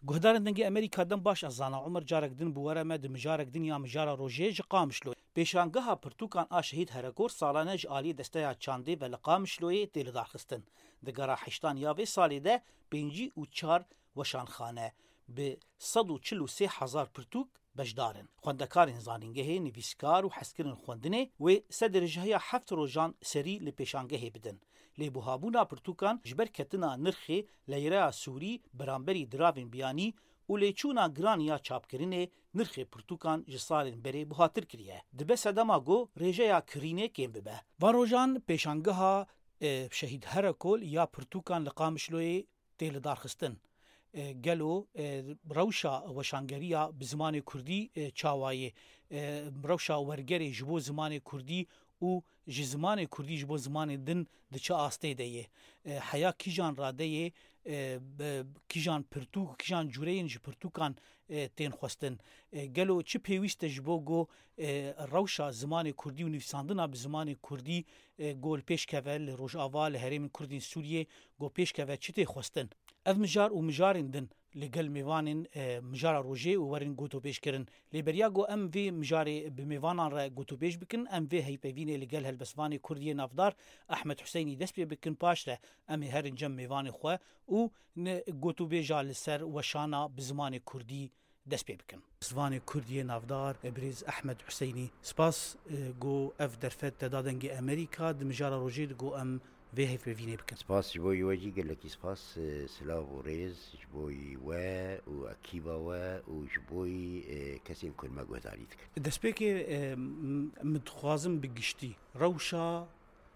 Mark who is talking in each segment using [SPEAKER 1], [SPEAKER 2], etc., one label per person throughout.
[SPEAKER 1] گهدارن دنگی امریکا دم باش از زانا عمر جارک دن بواره مد مجارک دن یا مجارا روژه ج قامشلو پیشانگها پرتوکان آ شهید هرکور سالانه ج آلی دسته چاندی و لقامشلوی تیل دارخستن دگرا حشتان یا و سالی ده 54 وشانخانه به 143,000 پرتوک بجدارن خوندکارین زانینگه نویسکار و حسکرین خوندنه و سدرجه 7 روزان سری لپیشانگه بدن لبوهابونا پرتوکان جبر کتنا نرخی لیره سوری برانبری دراوین بیانی و لیچونا گرانیا چاپکرینه نرخ پرتوکان جسالین بری بهاتر کریه دبه سدما گو ریجه یا کرینه کم ببه واروجان پیشانگه ها شهید هرکول یا پرتوکان لقامشلوی تیل دارخستن گلو روشا وشانگریا به زمان کردی چاوایه روشا ورگری جبو زمان کردی او زمان کردی جبو زمان دن دچه آسته دیه حیا کیجان راده کیجان پرتوک کیجان جورین ج پرتوکان تین خواستن گلو چه پیوست جبو گو روشا زمان کردی و نویساندنا به زمان کردی گول پیش کول روش آوال هریم کردین سوریه گو پیش کول چه تی خواستن اف مجار و مجارین دن لگل میوانین مجارا روژه و ورین گوتو پیش کرن لیبریا گو ام وی مجاری بمیوانان را گوتو پیش بکن ام وی هیپوینه لگل هلبسوانی کردی نافدار احمد حسینی دست بی بکن پاش را ام هرین جم میوان خو و گوتو بیجا لسر وشانا بزمان کردی دست بی بکن زمان کردی نافدار ابریز احمد حسینی سپاس گو اف درفت دادنگی امریکا د مجارا روژه گو ام وی ببینه بکن
[SPEAKER 2] سپاس جبوی وجی گلکی سپاس سلاو و ریز جبوی و اکیبا و جبوی کسی کن مگوه دارید کن
[SPEAKER 1] دست بی که متخوازم بگشتی روشا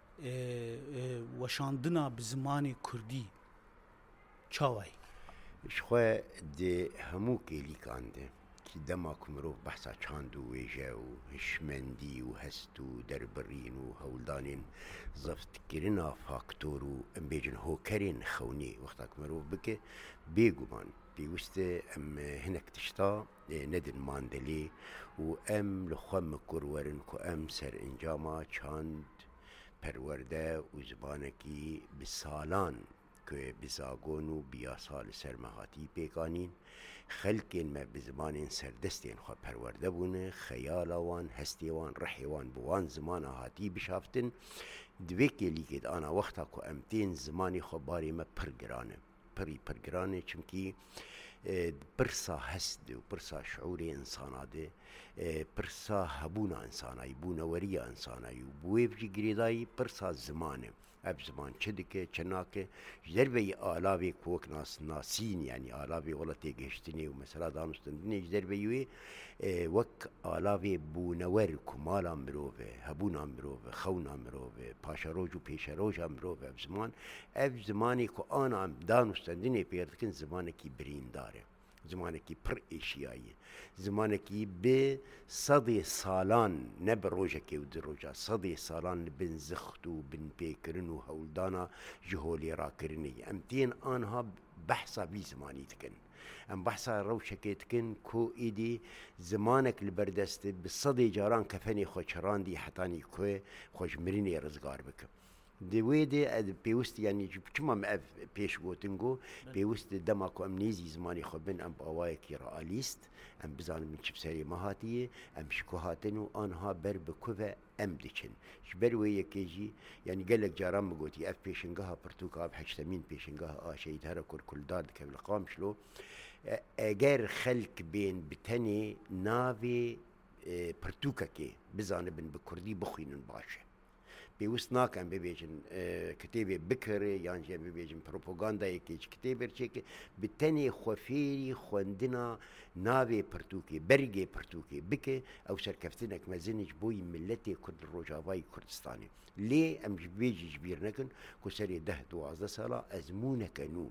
[SPEAKER 1] وشاندنا بزمان کردی چاوی
[SPEAKER 2] شخواه ده همو کلی کانده که دما کمرو بحثا چاند و ویجه و هشمندی و هست و دربرین و هولدانین زفت کرنا فاکتور و ام بیجن هوکرین خونی وقتا کمرو بکه بیگومان بیوسته ام هنک تشتا ندن ماندلی و ام لخوام کرورن که ام سر انجاما چاند پرورده و زبانکی بسالان که بزاگون و بیاسال سرمهاتی پیکانین خلقین ما بزمان سردستین خواه پرورده بونه خیالوان هستیوان رحیوان بوان زمان هاتی بشافتن دویکی لیکید آنا وقتا که امتین زمانی خواه باری ما پرگرانه پرگرانه چونکی پرسا هست و پرسا شعور انساناده پرسا هبونا انسانایی بونوری انسانایی و بویفجی گریدایی پرسا زمانه اب زمان چه دکه چناکه جدربه آلاوی کوک ناسین یعنی آلاوی غلطی گشتنی و مثلا دانستندنی جدربه یوی وک آلاوی بونور کمالا مروفه هبونا مروفه خونا مروفه پاشروج و پیشروج مروفه اب زمانی که آنا دانستندنی پیردکن زمانی که برین داره زمانی که پر ایشیایی زمانی که به 100 سالان نه به روژه که و در روژه 100 سالان بن زخت و بن پیکرن و هولدانا جهولی را کرنی امتین آنها بحثا بی زمانی تکن ام بحثا روشه که تکن کو ایدی زمانک لبردست به 100 جاران کفنی خوچران دی حتانی که خوش مرینی رزگار بکن دویده پیوست یعنی چما ما پیش گوتنگو پیوست دما کو ام نیزی زمانی خو بن ام باوای کی رئالیست ام بزان من چپ سری مهاتیه ام شکوهاتن و آنها بر بکوه ام دچن جبر وی یکیجی یعنی گلک جارم مگوتی اف پیشنگاه پرتوکا اب حشتمین پیشنگاه آشید هر کل داد که بالقام شلو اگر خلق بین بتنی ناوی پرتوکا کی بزان بن بکردی بخوینن باشه پیوست ناکن ببیجن کتابی بکره یعنی جا ببیجن پروپاگاندا یکیچ کتابی چه که بتنی خوفیری خوندنا ناوی پرتوکی برگی پرتوکی بکه او سرکفتنک مزنج بوی ملتی کرد روجاوای کردستانی لی ام بیجی جبیر نکن که سری 10-12 ساله ازمونکنو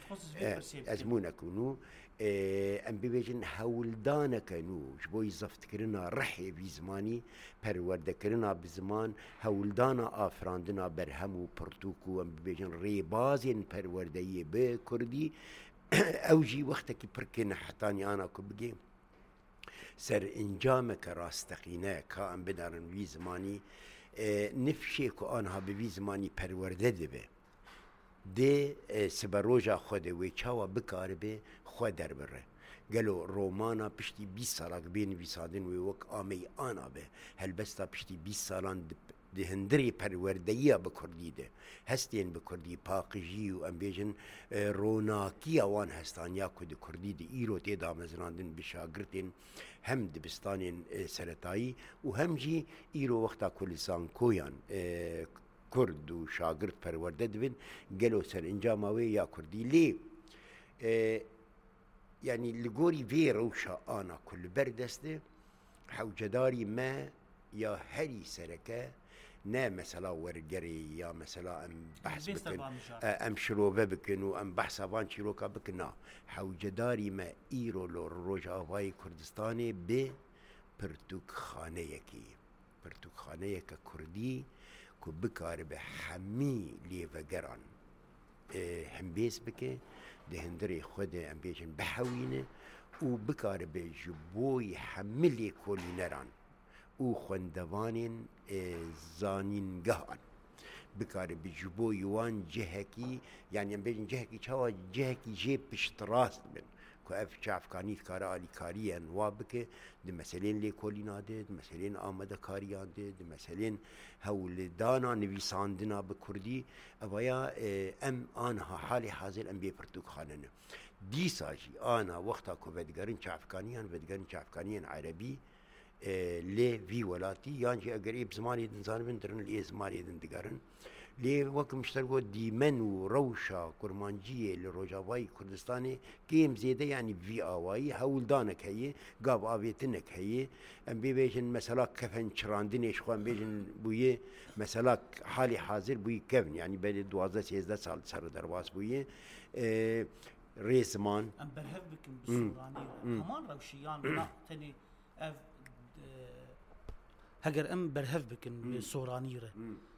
[SPEAKER 2] ام ببیجن هولدانکنو جبوی زفت کرنا رحی بی زمانی پرورده کرنا بزمان هولدانا آفراندنا برهمو پرتوکو ام ببیجن ریبازین پروردهی به کردی اوجی وقتا که پرکن حتانی آنا که بگیم سر انجام که راستقینه که ام بدارن بی زمانی نفشه که آنها به بی زمانی پرورده ده دي سبروجا خود ويچاوا بكاربه خود در بره قالوا رومانا بشتي 20 سالاك بين بيسادن ويوك آمي آنا به هلبستا بشتي 20 سالان ده هندري پروردهية بكردي ده هستين بكردي باقجي و امبيجن روناكي اوان هستان ياكو ده كردي ده ايرو تيدا مزراندن بشاگرتين هم دبستانين سرطاي و هم جي ايرو وقتا كلسان كويان كرد و شاگرد پرورده دبن قالوا سر انجا ماوي يا كردي ليه يعني لقوري في روشا انا كل بردسته حوجداري ما يا هري سركه نا مثلا ورقري يا مثلا ام بحث بكن ام شروبه بكن وام بحث افان شيروكا بكنا حوجداري ما ايرو لور روجا فاي كردستاني ب پرتوك خانيكي پرتوك خانيك كردي كو بكار بحمي ليفقران هم بيس بكي ده هندري خود ام بيجن بحوينه و بكار بجبوي حملي كولي نران و خوندوانين زانين قهان بكار بجبو يوان جهكي يعني ام بيجن جهكي چاوا جهكي جيب بشتراس من كو اف شعف كانيت كارا آلي كاريان وابك دي مسلين لي كولينا دي مسلين آمده كاريان دي مسلين هول دانا نويساندنا بكردي اويا ام آنها حالي حاضر ام بيبرتوك خاننه دي ساجي آنا وقتا كو بدگرن شعفكانيان بدگرن شعفكانيان عربي لي في ولاتي يعني اگر ايه بزماني دنزان بندرن ليه زماني دندگرن ليه وقت مشتركو ديمن وروشا كرمانجية لروجاواي كردستاني كيم زيادة يعني في آواي هول دانك هي قاب آويتنك هي ام بيجن مثلا كفن شراندين اشخوان بيجن بويه مثلا حالي حاضر بويه كفن يعني بين 12 سال سر درواس بويه ريزمان
[SPEAKER 1] ام برهف بكم بالسوراني همان روشيان بنا تاني هجر ام برهف بكن بالسورانيره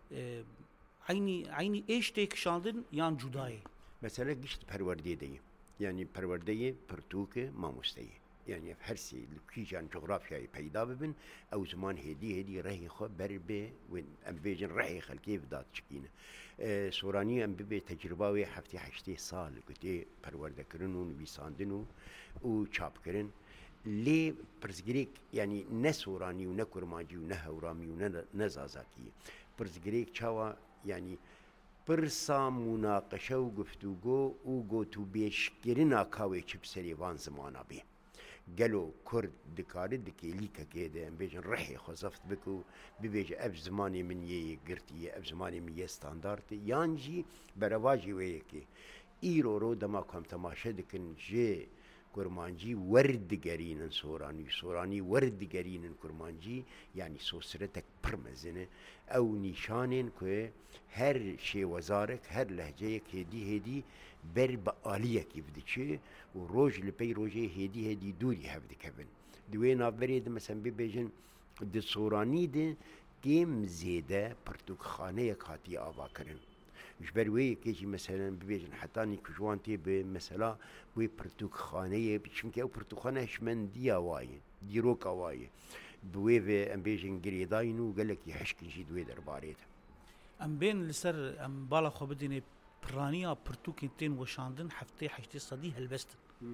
[SPEAKER 1] عيني ايش تيك شاندن يان جداي
[SPEAKER 2] مثلا قشت پروردي دي يعني پروردي پرتوك ما مستي يعني في هرسي لكيجان جغرافيا پیدا ببن او زمان هدي رهي خو بربه وين ام بيجن رهي خلقي بدات شكينه سوراني ام بي تجربه هفتي 8 سال قتي پرورده كرنو نويساندنو و چاپ كرن لي برزگريك يعني نسوراني ونكرماجي ونهورامي ونزازاكي برزگريك چاوا يعني برسا مناقشه و گفتگو و گوتو بیشگرنا کاوی چپ سریوان زمانا بی گلو کرد دکاری دکی لیکا کده ام بیجن رحی خوزفت بکو ببیج اب زمانی من یه گرتی اب زمانی من یه ستاندارتی یانجی برواجی ویکی ایرو رو دما کم تماشه دکن جه كرمانجي ورد قرين سوراني ورد قرين كرمانجي يعني سوسرتك برمزنه او نشانين كو هر شي وزارك هر لهجيك هدي بر بآلية كيف ديشي وروج لبي روجي هدي دوري هفدي كفن دوين افريد مثلا بيجن دي سوراني دي كيم زيادة برتوك خانه كاتي آبا كرن جبر وی کیجی مثلا ببیجن حتی نیکجوانتی به مثلا وی پرتوک خانه چونکه او پرتوک خانه هشمندی آوایی دیروک آوایی بوی و ام بیجن گریداینو گلک یحشکن جی دوی درباریت
[SPEAKER 1] ام بین لسر ام بالا خو بدینه پرانیا پرتوک تین وشاندن هفته 8 صدی هلبست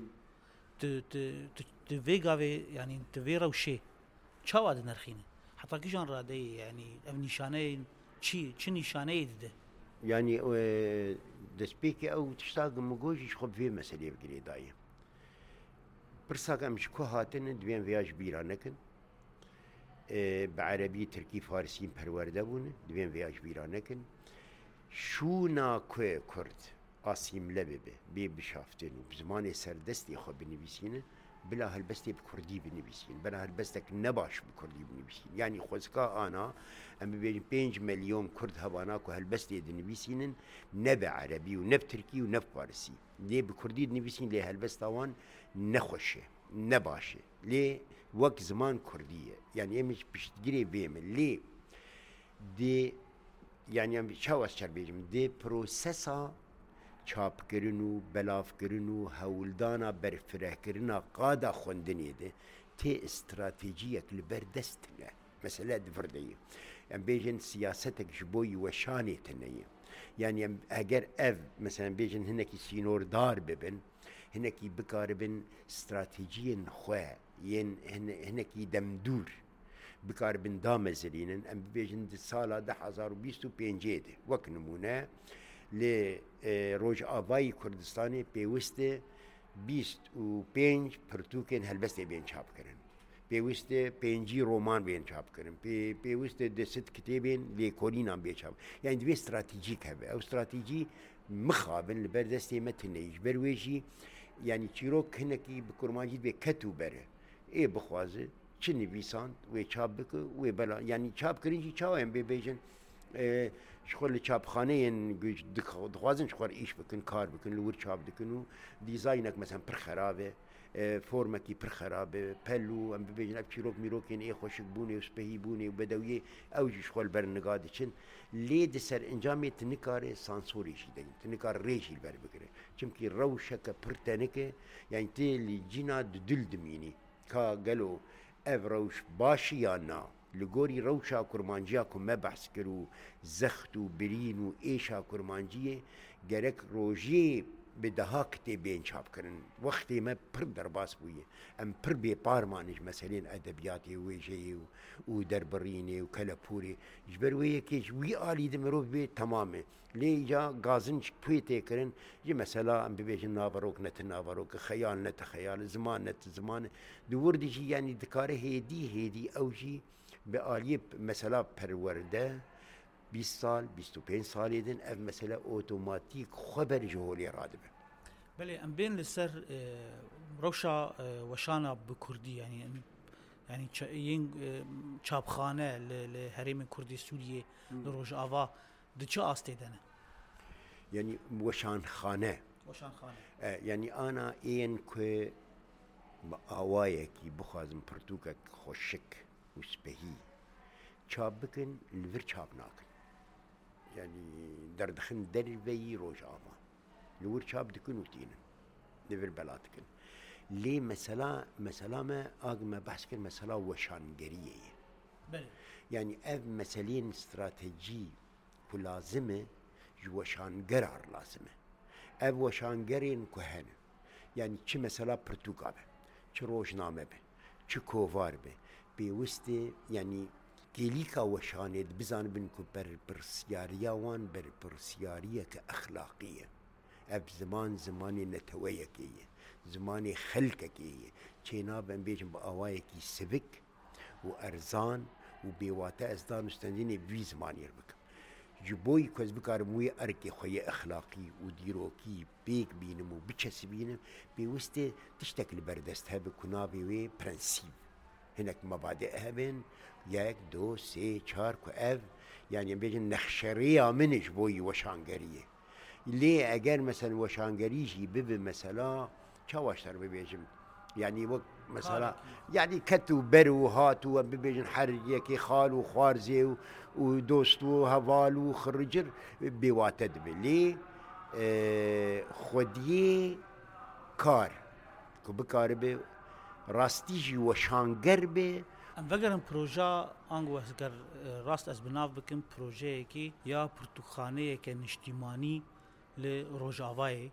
[SPEAKER 1] ت ویگاوی يعني تفيرا وشي چاواد نرخینه حتی کیجان راده يعني ام نشانه چی نشانه ده
[SPEAKER 2] يعني دسبيكي او تشتاق مجوجي خب في مسألة بقريداية برساق امش كوهاتن دوين فياج بيرانكن بعربي تركي فارسيين پروردبون دوين فياج بيرانكن شونا كوه كرد آسيم لببه بي بشافتن وبزمان سردستي خب بنبيسينه بلا هالبستي بكردي بنبيسين بلا هالبستك نباش بكردي بنبيسين يعني خوزكا انا ام بين 5 مليون كرد هباناكو هالبستي دنبيسين نب عربي ونب تركي ونب فارسي ليه بكردي دنبيسين ليه هالبستاوان نخوشه نباشه ليه وقت زمان كرديه يعني مش بشتجري بيعمل ليه دي يعني شاوس شربيجم دي بروسيسا چاپ کرنو بلاف کرنو هولدانا برفره کرنا قادا خوندنی ده تی استراتیجیک لبر دست نه مثلا دفردیه ام بیجن سیاستک جبوی وشانی تنیه يعني اگر اف مثلا بيجن هناكي سينور دار ببن هناكي بكاربن استراتيجيا خواه ين هناكي دمدور بكاربن دامزلين ام بيجن سالا 2025 وك نمونه لروج آوای کردستانی پیوسته 25 پرتوکن هلبسته بین چاپ کردن پیوسته 5 رمان بین چاپ کردن پیوسته 10 کتابین لیکولینام بین چاپ یعنی دوی استراتیجیک هبه او استراتیجی مخابن لبردسته متنیج برویجی یعنی چیروک هنکی بکرمانجی به کتو بره ای بخوازه چه نویساند و چاپ بکه و بلا یعنی چاپ کردنی چاویم بیجن شغل چاپخانه دخوازن شغل ایش بکن کار بکن لور چاپ دکن و دیزاینک مثلا پر خرابه فرمکی پر خرابه پلو ام ببیجن اب چیروک میروکین ای خوشک بونه و سپهی بونه و بدویه اوجی شغل برنگاده چن لید سر انجامی تنکار سانسوریشی داریم تنکار ریشی بر بکره چمکی روشک پر تنکه یعنی تیلی جینا دل دمینی که گلو اف روش باشی یا نا لگوری روشا کرمانجیا کو ما بحث کرو زخت و برین و ایشا کرمانجیه گرک روژی به دها کتابین چاپ کرن وقتی ما پر درباس بویه ام پر بی پارمانش مثلا ادبیاتی ویجی و دربرینی و کلپوری جبر ویه که وی آلی دمرو به تمامه لیجا گازن پویته کرن جی مثلا ام ببیجن ناوروک نت ناوروک خیال نت خیال زمان نت زمان دور دیجی یعنی دکاره هیدی اوجی به آلیه مثلا پرورده 20 سال 25 سال يدن اف مسألة اوتوماتيك خبر جهولي رادبه
[SPEAKER 1] بله ام بين لسر روشا وشانا بكردي يعني ين چاپخانه لهرم كردي سوريا لروج آوا دچا استيدنه
[SPEAKER 2] يعني وشان خانه يعني انا این که آوایکی بخوازم پرتوکک خوشک و سپهی چاپ بکن لور چاپ ناکن يعني دردخن دربي روج آوا لور چاپ دکن و تینن لور بلاتکن ليه مثلا ما ما بحث كن مثلا وشانگرية
[SPEAKER 1] بله
[SPEAKER 2] يعني اف مثلين استراتيجي كلازمه وشانگرار لازمه اف وشانگرين كهنه يعني چه مثلا پرتوگا به چه روشنامه به چه کووار به بيوسته يعني كيليكا وشاند بزان بنكو برسياريا وان برسيارية كأخلاقية اب زمان نتوية كيه زمان خلقة كيه چينا بن بيجن بأوايكي سبك وأرزان وبيواتا ازدان استنديني بي زمان يربك جبوي كوز بكارموي أركي خوية أخلاقي وديروكي بيك بينمو بيچس بينم بيوستي تشتكل بردست هبه كنابي وي برنسيب هناك مبادئ بين 1 2 3 4 اف يعني بيجن نخشريه منش بوي وشانگريه ليه اگر مثلا وشانگريجي بب مثلا چاواشتر ببيجم يعني وقت مثلا يعني كتو برو هاتو ببيجن حرجيكي خال وخارزي ودوستو هوالو خرجر بيواتد ليه خوديه كار كو بكاربه راستيجي وشانگر به
[SPEAKER 1] ام وگرم پروژه آنگو اسگر راست از بناو بکن پروژه کی یا پرتوخانه که نشتیمانی لروجاوای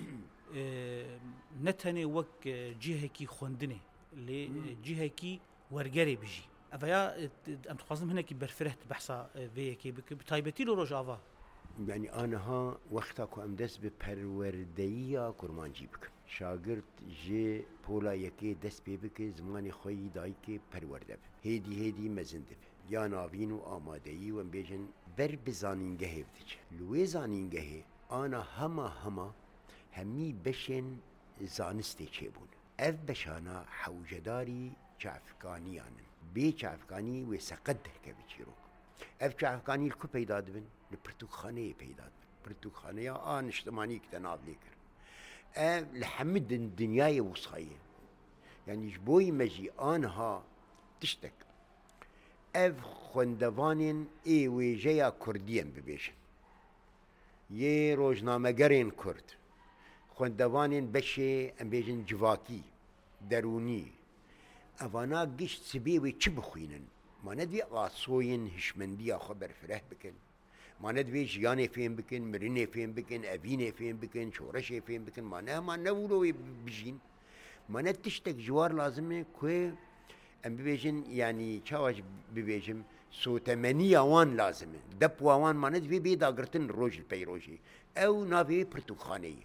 [SPEAKER 1] نتنه وک جهه کی خوندنه ل جهه کی ورگری بجی اویا ام تخوازم هنا کی برفرهت بحثا وی کی بتایبتی لروجاوا
[SPEAKER 2] يعني انا ها وقتا كو ام دس بپروردهيا كرمانجي بك شاگرد جي پولا يكي دس بك زماني خوي دايكي پرورده هيدي مزنده يا ناوين و آمادهي و بيجن بر بزانينگه هفتش لوي زانينگه انا همي بشن زانسته چبون اف بشانا حوجداري چافکانیان بي چافکانی و سقد كبچيرو اف چافکانی الكو پیدا دبن لپرتوخانه پیدا پرتوخانه آن اجتماعی اکتناب لیکر لحمد الدنيا وصاية يعني جبوي مجي آنها تشتك اف خوندوانين اي ويجيا كرديا ببيشن يه روجنامه‌گرين كرد خوندوانين بشي ام بيجن جواكي دروني اوانا گشت سبيوي چه بخوينن ما ندوي آسوين هشمنديا خبر فره بكن ما ندوي جياني فين بكن مريني فين بكن أبيني فين بكن شورشي فين بكن ما نولو بجين ما نتشتك جوار لازمه كوي ام ببيجن يعني تشاوش ببيجم سو 8 وان لازمه دب وان ما ندوي بيدا قرتن روج البيروجي او نافي برتوخاني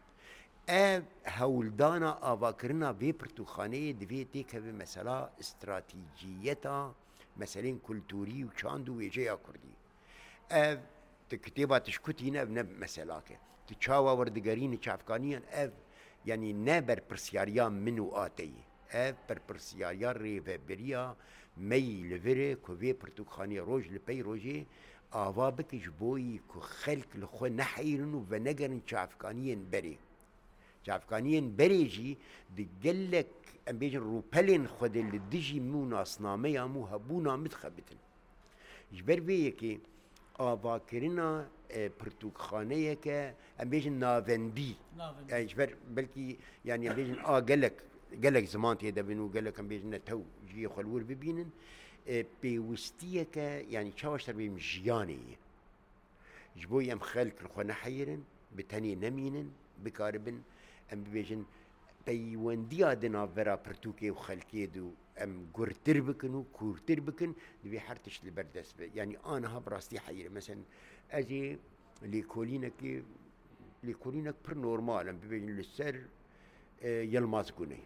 [SPEAKER 2] هولدانا آواکرنا بی پرتوخانه دویتی که به مثلا استراتیجیتا مثلا کلتوری و چاند و ویجه کردی تكتيبات شكوتين اب مثلا که تشاوا وردگارین چافکانیان يعني نبر برسياريان منو آتي بر برسياريان ريفابريا مي لفري كوفي برتوخاني روج لبي روجي آوا بكش بوي كو خلق لخو نحيرنو ونگرن چافکانیان بري چافکانیان بریجی دقلك ام بيجن روبلين خود اللي دجي مو ناسنامه مو هبونا متخبتن جبر بيه كي آواکرنا پرتوخانه که ام بيجن ناوندی جبر بلكي يعني ام بيجن قلك زمان تيدا بينو قلك ام بيجن تو جي خلور ببينن بيوستيه که يعني چاوشتر بيم جياني جبوي ام خلق لخو نحيرن بتاني نمينن بكاربن ام بيجن بيونديا دنا برا برتوكي وخلكي دو ام قرتر بكن وكورتر بكن دبي حرتش لبردس يعني انا هبراستي حير مثلا اجي ليكولينك بر نورمال ام بيجن للسر يلماس كوني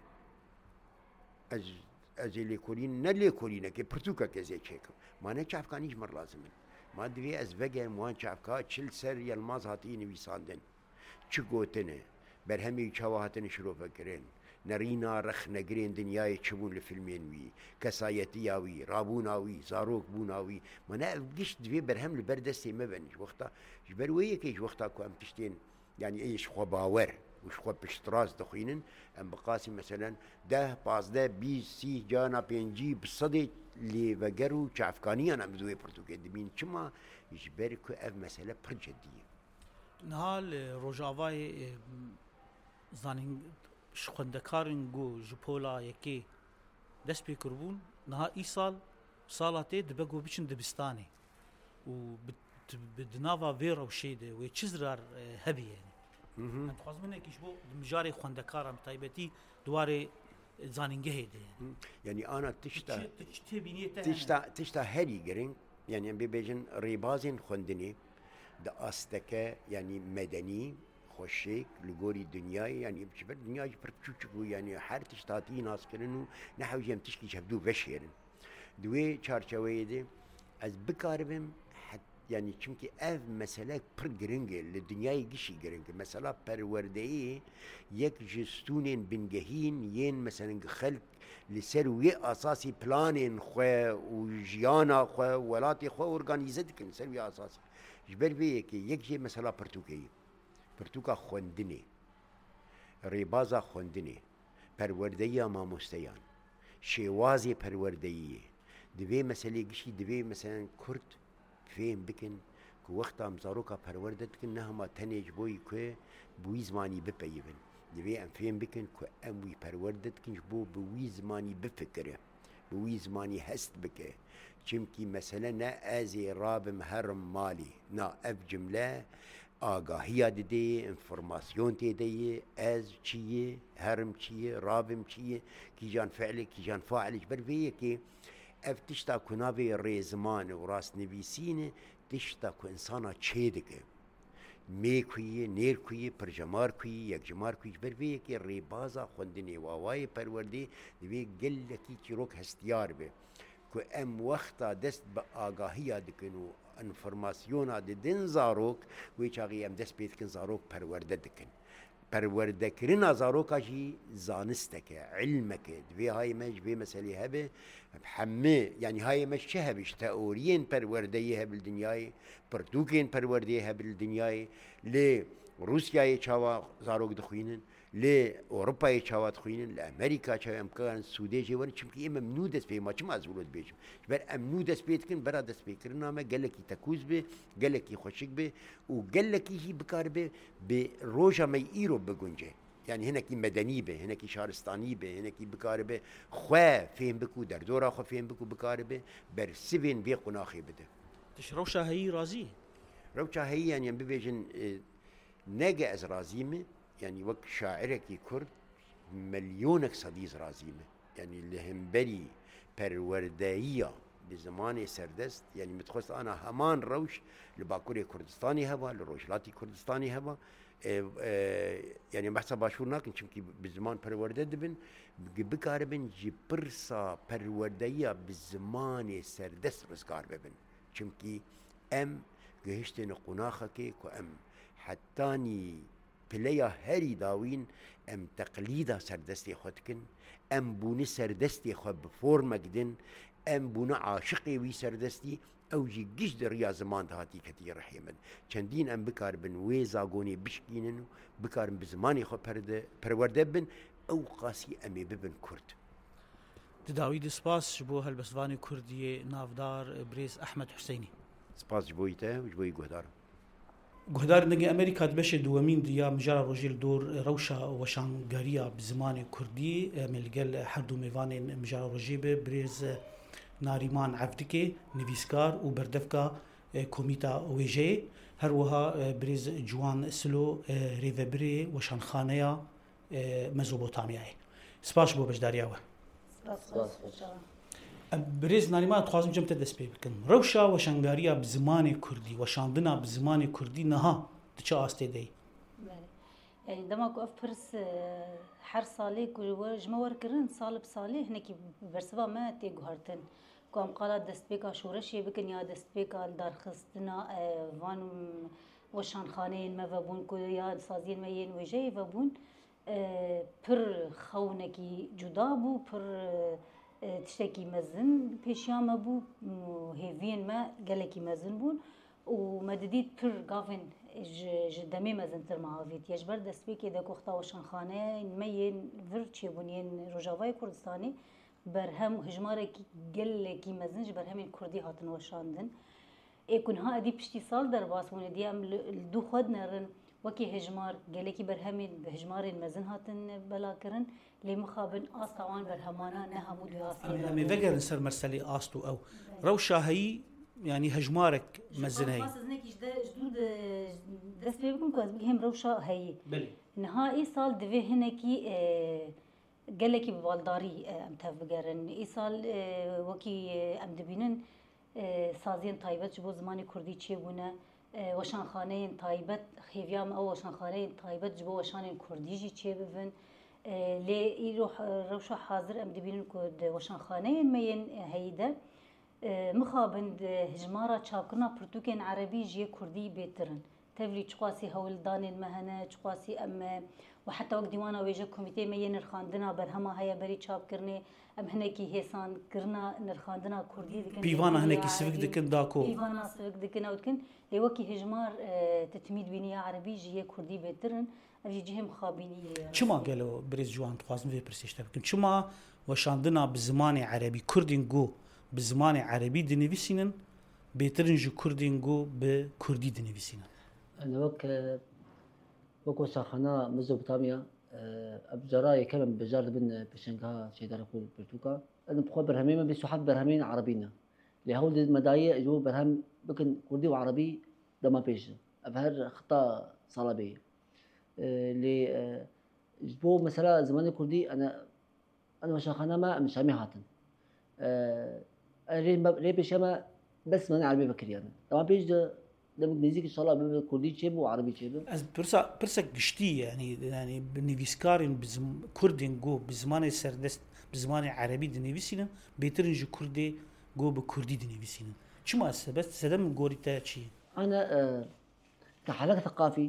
[SPEAKER 2] اجي ليكولين نليكولينك برتوكا كزي تشيك ما نشاف كانيش مر لازم ما دبي ازبغ موان شافكا تشل سر يلماس هاتيني ويساندن چگوتنه بر همه چواهاتن شروع فکرین نرینا رخ نگرین دنیای چبون لفیلمین وی کسایتیاوی رابوناوی زاروک بوناوی من افدیش دوی بر هم لبردستی مبنش وقتا جبرویه که وقتا کو ام تشتین يعني ايش خو باور وش خو بشتراس دخينن ام بقاسي مثلا 10 15 20 30 جانا بينجي بصدي اللي وقروا چافكانيان ام دوي برتوكي دمين چما يجبركو اف مساله برجديه
[SPEAKER 1] نهال روجاوای زانین شخندکارن گو جپولا یکی دست پی کربون نها ای سالاتی دبگو بچن دبستانی و بدناوا ویرا و شیده و چیزرار هبی یعنی من خواست منه کش بو مجاری خندکارم تایبتی دواره زانینگه هیده
[SPEAKER 2] يعني انا تشتا هری گرین يعني ام بيجن ريبازين خندني دا استكه يعني مدني خوشيك لغوري دنياي يعني بشبر دنياي برتشوشو يعني حارتش تاتي ناس كرنو نحو جيم تشكي شبدو بشيرن دوي چارچوي دي از بكاربم يعني چونكي اف مسألة پر گرنگه لدنياي گشي گرنگه مسألة پروردهي يك جستونين بنگهين ين مثلا خلق لسروي اساسي بلانين خو وجيانا خو ولاتي خو اورغانيزتكن سروي اساسي جبر بيه كي يكجي مثلا برتوكا خوندني ريبازا خوندني پروردهي ما مستيان شوازي پروردهي دوي مسألة گشي دوي مثلا كرد فين بكن كو وقتا مزاروكا پروردتكن نهما تنج بوي كو بوي زماني بپيبن دوي ام فين بكن كو اموي پروردتكن بو بوي زماني بفكره بوي زماني هست بكه چمكي مثلا نا ازي رابم هرم مالي نا اف جمله آگاهی دیده انفرماسیون دیده از چیه هرم چیه رابم چیه کی جان فعل کی جان فاعلش بر ویه که اف تشتا کناوی ریزمان و راست نویسین تشتا کو انسانا چه دکه می کویه نیر کویه پرجمار کویه یک جمار کویه بر ویه که ریبازا خوندنی واوای پرورده دوی گلکی چیروک هستیار به که ام وقتا دست با آگاهی دکنو انفرماسیونا دن زاروک وی چاقی ام دست بید کن زاروک پرورده دکن پرورده کرنا زاروکا جی زانستك علمك دوی های مش بی مسئله هبه بحمه يعني هاي مش چه هبش تئوريين پرورده هب الدنياي پرتوكين پرورده هب الدنياي ل روسيا چاوا زاروک دخوینن لأوروبا چاوا دخوینن لأمريكا چاوا امکان سوده جوان چمكي اما منو دست بي ما چم از ولد بيجم بر امنو دست بيتكن برا دست بيكرنا ما قالكي تكوز به قالكي خوشك به وقالكي هي بكار به بروجا ما ييرو بگنجه يعني هناكي مدني به هناكي شارستاني به هناكي بكار به خوا فين بكو در دورا خوا فين بكو بكار به بر سبين بي قناخي بده
[SPEAKER 1] تشروشا هي رازي
[SPEAKER 2] روشا هي يعني ببيجن ناجا از رازيمه يعني وك شاعرك كرد مليونك صديز رازيمه يعني اللي هم بري پروردهية بزمان سردست يعني متخصص أنا همان روش لباكوري كردستاني هوا لروجلاتي كردستاني هوا يعني بحث باشور ناكن چونكي بزمان پرورده دبن بكاربن جي برسا پروردهية بزمان سردست رزقار ببن چونكي ام گهشتن قناخكي كو ام حتاني پليا هري داوين ام تقليدا سردستي خودكن ام بوني سردستي خو بفورمك دن ام بونا عاشقي وي سردستي او جي جيش در ريا زمان هاتي كتير رحيمن چندين ام بكار بن وي زاغوني بشكينن بكار بزماني خو پرورده بن او قاسي امي ببن كرد
[SPEAKER 1] داويد سپاس جبو هالبسواني كردي نافدار بريز احمد حسيني
[SPEAKER 2] سپاس جبويته وجبوي گهدار
[SPEAKER 1] گهدار نگی امریکا دبش دومین دیا مجرا روجیل دور روشا وشانگاریا بزمان کردی ملگل هر دو میوان مجرا روجیب برز ناریمان عبدکی نویسکار و بردفکا کمیتا ویجی هر وها برز جوان سلو ریوبری وشانخانه مزوبوتامیای سپاس بو بجداریاوه
[SPEAKER 3] سپاس
[SPEAKER 1] برز ناریمان خوازم جمت دست پی بکن روشا وشانگاریا بزمان کردی وشاندنا بزمان کردی نها دچه آسته دی
[SPEAKER 3] يعني دماغ أفرس حر صالح كل جمور كرن صال بصالح هناك برسبا ما تيجهرتن قام قال دست بيك شورش يبكن يا دست بيك دار خستنا وان وشان خانين ما فبون كل يا سازين ما ين وجاي فبون پر خونكي جدابو پر تشتكي مزن بيشيام بو هيفين ما قالكي مزن بون ومدديت پر قافن جدامي مزن تر معافيت يجبر دست بيكي دا كوختا وشانخانه مين ورچي بونين روجاواي كردستاني برهم هجمارك قالكي مزن برهم كردي هاتن وشاندن يكون ها ادي بشتي سال درباس ون دي ام دو خود نرن وكي هجمار قالكي برهم بهجمار مزن هاتن بلا كرن لمخابن آستوان برهمانا نهمو دواسي
[SPEAKER 1] لما فقر نسر مرسلي آستو أو روشا هي يعني هجمارك مزنهي
[SPEAKER 3] خاصنكيش جدود دست بيكم كاز بهم روشا هي
[SPEAKER 1] بلي
[SPEAKER 3] نهائي سال دفي هنكي قالكي ببالداري ام تفقرن اي سال وكي ام دبينن سازين طيبت جبو زماني كردي چي بونه وشان خانين طيبت خيفيام او وشان خانين طيبت جبو وشان كردي جي چي بفن لي يروح روشا حاضر ام دبينن كود وشان خانين مين هيدا مخابند هجمارا چاپکرنا پرتوکین عربی جی کردی بهترن تبلی چقاسی هولدان مهنه چقاسی ام وحتى وقت ديوانا ويجا كوميتي مين نرخاندنا برهما هيا بري چاپ کرنه ام هنكي هيسان کرنا نرخاندنا كردي دكن
[SPEAKER 1] بيوانا هنكي سفك دكن داكو
[SPEAKER 3] بيوانا سفك دكن او دكن لوكي هجمار تتميد بينيا عربي جي كردي بهترن افي جهم خابيني
[SPEAKER 1] چما قالوا بريز جوان تخوازم في برسيشتا بكن چما وشاندنا بزمان عربي كردين جو بزمان عربي دنيفيسينن بهترن جو كردين جو بكردي دنيفيسينن
[SPEAKER 4] انا وكو ساخنا مزوبوتاميا ابجراي كمان بجار بن بشنغها شيدار يقول برتوكا انا بخو برهمين بس واحد برهمين عربينا لهول المدايا جو برهم بكن كردي وعربي دما بيش افهر خطا صلابي اللي جبو مثلا زمان الكردي انا وشاخنا ما مش عمي هاتن ري بيشما بس من عربي بكري انا دما بيش دم نزيك ان شاء الله بالكردي شيب وعربي شيب
[SPEAKER 1] از برسا قشتي يعني بنيفيسكارين كردين جو بزمان سردست بزمان عربي دنيفيسينن بيترن جو كردي جو بكردي دنيفيسينن شو السبب سدم غوريتا شي
[SPEAKER 4] انا كحلقه ثقافي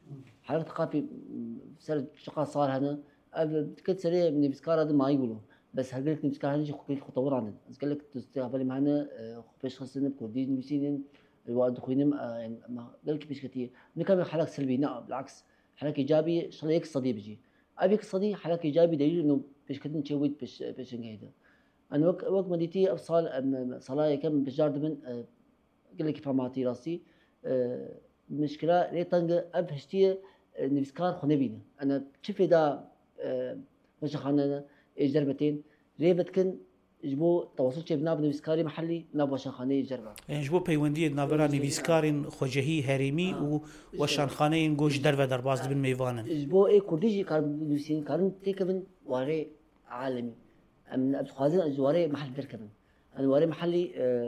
[SPEAKER 4] سر شقا صار هنا كنت سريع من نيفيسكار هذا ما يقولوا بس هقول لك نيفيسكار هذا شيء خطور عنه بس قال لك تستقبل معنا باش خصنا بكردي دنيفيسينن الوالد خوينم يعني ما قال لك بيش كثير نكمل حلقة سلبي لا بالعكس حلقة إيجابي إن شاء الله يقصدي بيجي أبي قصدي حلقة إيجابي دليل إنه بيش كده نشويت بيش نجيده أنا وقت ما ديتي أفصل صلاة كم بجارد من قال لك فهماتي راسي مشكلة ليه تنجا أبهشتي نفسكار خنبينا أنا شوف دا مش خاننا إجربتين ريبت كن جبو تواصل شيء بناب نويسكاري محلي ناب وشانخانه جربه
[SPEAKER 1] يعني جبو پیوندی نابرا نویسکارین خوجهی هریمی و وشانخانه گوش در و درباز بن میوانن
[SPEAKER 4] جبو اي كرديجي كار نويسين كارن تيكبن واري عالمي من ابخازن الجواري محل دركبن انا واري محلي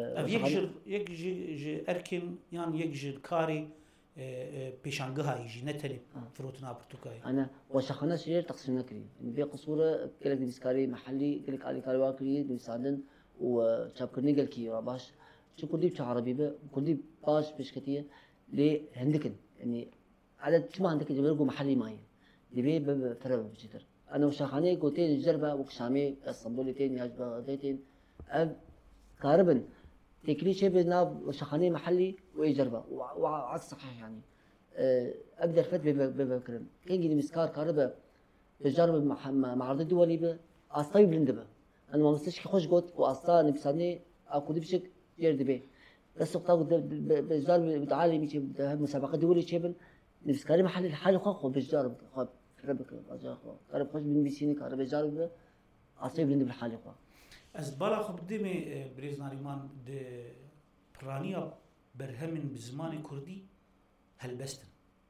[SPEAKER 1] يجي اركن يعني يجي كاري بيشانغها يجي نتلي فروتنا برتقاي
[SPEAKER 4] انا وشخنا شير تقسيمنا كري بي قصوره كلك ديسكاري محلي كلك علي كاروا كري دوسادن وشابكرني قال كي باش شو كردي عربي كردي باش بشكتيه لي هندكن يعني عدد شو ما عندك جبرجو محلي ماي دبي بفرق بشتر انا وشخانه قوتين الجربه وكشامي اسطنبولتين ياجبتين اب كاربن تكري شيء بناب وشخانه محلي ويجربه وعكس صحيح يعني اقدر فت بفكرن كان جيني مسكار كهرباء تجارب معرض دولي ب اصطيب لندبه انا ما مستشكي خوش قلت واصلا نفساني اكو دبشك دير دبي بس وقتا بجارب بتعالي ميشي مسابقه دولي شيبن نفسكاري محلي الحالي خو بجارب خو ربك قرب خوش بن بيسيني كهرباء بجارب اصطيب لندبه الحالي خو
[SPEAKER 1] از بالا خبدمي بريزناريمان د برانيا برهمن بزمان كردي هلبستن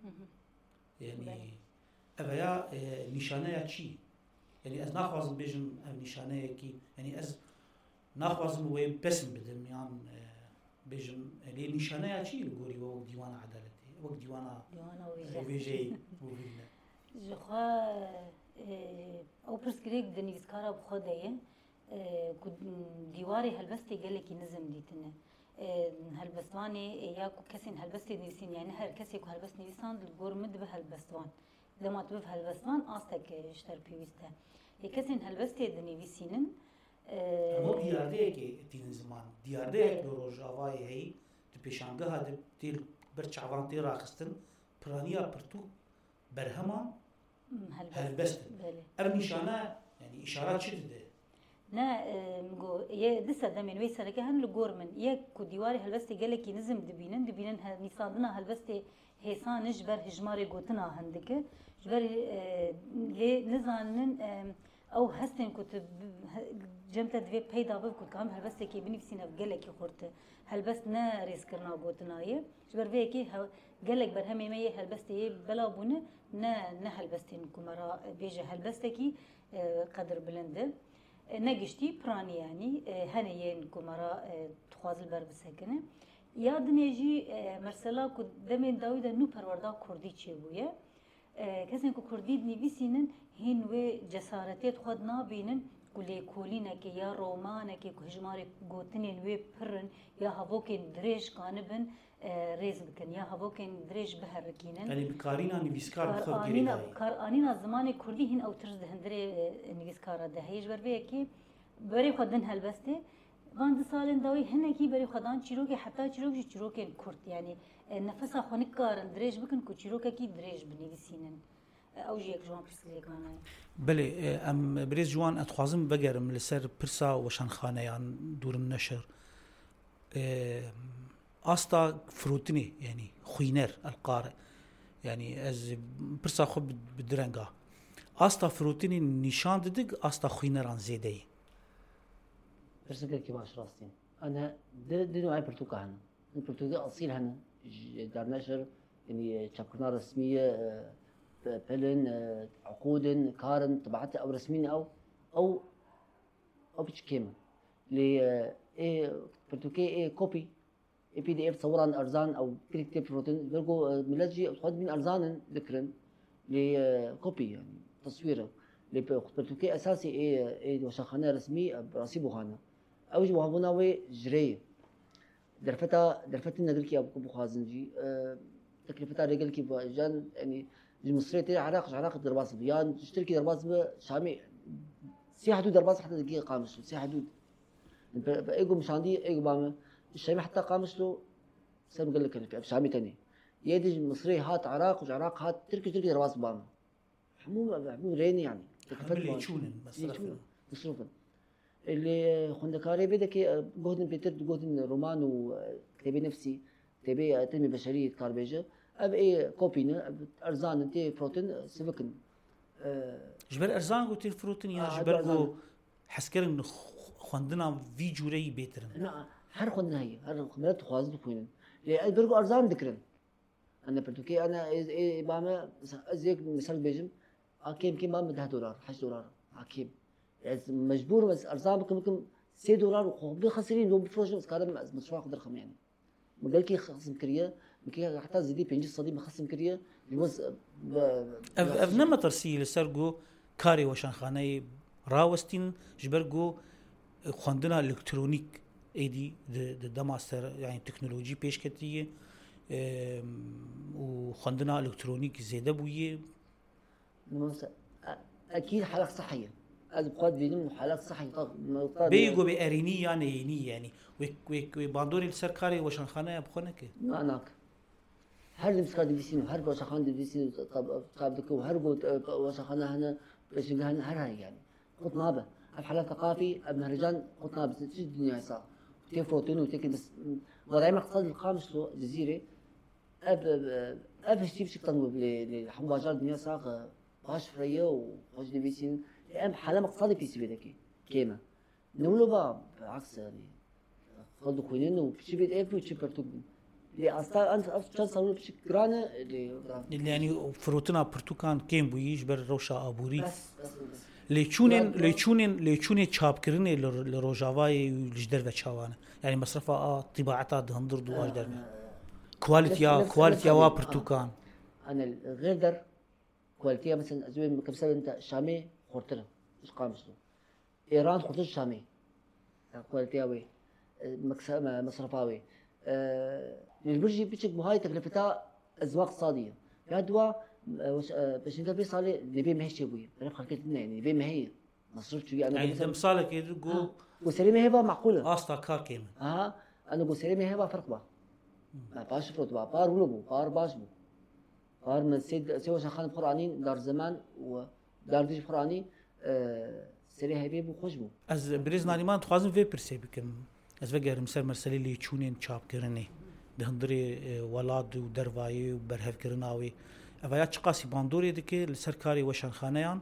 [SPEAKER 1] يعني أبيا نشانة شيء يعني از ناخوازم بيجن نشانة كي يعني از ناخوازم وين بسم بدم يعني بيجن اللي نشانة شيء الجوري وقت ديوان عدالتي وقت ديوان ويجي
[SPEAKER 3] جخا أو برسكريك دنيس كارا بخداين ديواري هلبستي قال لك نزم ديتنا هلبستواني ياكو كسين هلبستي نيسين يعني هر كسي كو هلبست نيسان الجور مد بهلبستوان لما تبف هلبستوان أصلك اشتر بيوسته كسين هلبستي دنيسينن
[SPEAKER 1] مو ديارده كي تين زمان ديارده لروجاواي هي تبيشانغه هاد تيل برچاوان تي راخستن برانيا برتو برهمان هلبستن اب نشانه يعني اشارات شده
[SPEAKER 3] نا مگو یه دسته دمین وی سرکه هن لگورمن یک کدیواری هلبستی گله کی نزم دبینن نیسادنا هلبستی هسان جبر هجماری گوتنا هندکه جبر لی نزانن او هستن کت جمت دوی پیدا بب کت کام هلبستی کی بنفسین اف گله کی خورت هلبست نه ریس کرنا گوتنایه جبر وی کی گله بر همه می هلبستی بلا بونه نه هلبستین کمرا بیجه هلبستی کی قدر بلنده نگشتی پرانی یعنی هنیین کمرا تخوازل بر بسکنه یاد نیجی مثلا که دمین داوید نو پروردا کردی چه بویه کسی که کردی نویسینن هین و جسارتیت خود نابینن کلی کولینه که یا رومانه که هجمار گوتنین و پرن یا هواکن دریج کانبن ریز بکن یا هواکن دریج بهرکینن
[SPEAKER 1] یعنی بکارینا نویسکار خود
[SPEAKER 3] گیریدایی آنینا زمان کردی هین او ترز دهندره نویسکارا ده هیچ برویه که بری خودن هلبسته واند سالن داوی هنه کی بری خودان چیروکی حتی چیروکی کرد یعنی نفس خونی کارن دریج بکن کو چیروکی کی دریج بنویسینن او جیک جوان پرسیلی کنه
[SPEAKER 1] بله ام بريز جوان اتخوازم بقرم لسر برسا وشانخانه يعني دور النشر أستا فروتني يعني خوينر القارئ يعني از برسا خب بدرنگا أستا فروتني نشان ددق أستا خوينر عن زيدي
[SPEAKER 4] برسا كي باش راستين أنا دي نوعي برتوكا هنا البرتوكا أصيل هنا دار نشر يعني شابكنا رسمية بلن عقود كارن طبعتها او رسمين او بتشكيمه اللي ايه برتوكي ايه كوبي اي بي دي اف صوران ارزان او كريكتيف بروتين بلقوا ملجي خد من ارزان ذكرن اللي كوبي يعني تصويره اللي برتوكي اساسي ايه وشخانه رسمي براسي بوخانه او جو هبونا وي جري درفتا نقلكي ابو خازنجي تكلفتها رجلكي جان يعني المصرية عراق درباس بيان تشتركي درباس بشامي سي حدود درباس حتى دقيقة قامش سي حدود ايجو مشاندي ايجو بام الشامي حتى قامش له سام قال لك في شامي تاني يدي المصري هات عراق وعراق هات تركي درباس بام حمو ريني يعني
[SPEAKER 1] اللي يشونن
[SPEAKER 4] مصروفا اللي خندكاري بدك جهد بيتر جهد رومان وكتابي نفسي كتابي تنمية بشرية كاربيجة اب اي كوبينا ارزان انت بروتين سبكن
[SPEAKER 1] جبر ارزان قلت الفروتين يا جبر حسكر خواندنا في جوري بيترن
[SPEAKER 4] لا هر خوندن هي هر خمرات خواز بكونن لي برجو ارزان ذكرن انا برتوكي انا بامه زيك مثال بيجم اكيم كيما $10 $10 اكيم مجبور بس ارزان بكم $6 وخبي خسرين لو بفروج بس كلام مشروع قدر خم يعني مقال كي خصم كريه كي حتى زيدي بينجي صدي مخصم كريه يوز
[SPEAKER 1] افنما ترسيل سرقو كاري وشان خانه راوستين جبرقو خواندنا الكترونيك ايدي دا ماستر يعني تكنولوجي بيش كتيه وخواندنا الكترونيك زياده بويه
[SPEAKER 4] اكيد حالك صحيه از بقاد بينم حالك صحيه
[SPEAKER 1] بيجو باريني يعني ويك باندوري السركاري وشان خانه بخونك
[SPEAKER 4] اناك هر مسكاد بيسين هر وشان خان بيسين طاب دكو هر وشان خان هنا باش هر هاي يعني خطنابه الحالات ثقافي المهرجان خطنابه في الدنيا صار تيفوتين وتيك بس وضعي مقصد القامش جزيره اب شتي بشكل للحواجات الدنيا صار باش فريه وباش ديفيسين ام حاله مقصدي في سبيلك كيما نقولوا بقى عكس يعني خذوا كوينين وبشي بيت اف وشي برتوب اللي اصلا انت كان صاروا بشي جرانه
[SPEAKER 1] اللي يعني فروتنا برتوكان كيم بويش بر روشا ابوري
[SPEAKER 4] بس
[SPEAKER 1] ليچونن چاپ کرنه لروجاوای لجدر و چاوانه يعني مصرفها طباعتها دهندر دواج در كواليتي وا برتوكان
[SPEAKER 4] انا غير در كواليتي مثلا ازوي كمثال انت شامي خورتنا مش قامش ايران خورتنا شامي كواليتي وي مصرفاوي البرجي بيشك بهاي تكلفتها ازواق اقتصاديه هادوا باش انت في صالي نبي ما هيش بوي انا خليت لنا يعني نبي ما هي مصرف شويه انا
[SPEAKER 1] يعني مثالك يقول
[SPEAKER 4] وسليمه هيبه معقوله
[SPEAKER 1] استا كار كيم
[SPEAKER 4] انا اقول سليمه هيبه فرق با ما باش فروت با بار ولبو بار باش بو بار من سيد سوى شخان قرانين دار زمان ودار ديش قراني سري هيبه بو خوش بو
[SPEAKER 1] از بريز ناريمان تخازم في برسي بكم از وگر مسر مرسلي لي چونين چاپ کرنه دهندري ولاد و دروایی و برهف کرناوي اویا چقاسی باندوري دکه لسرکاری وشان خانهان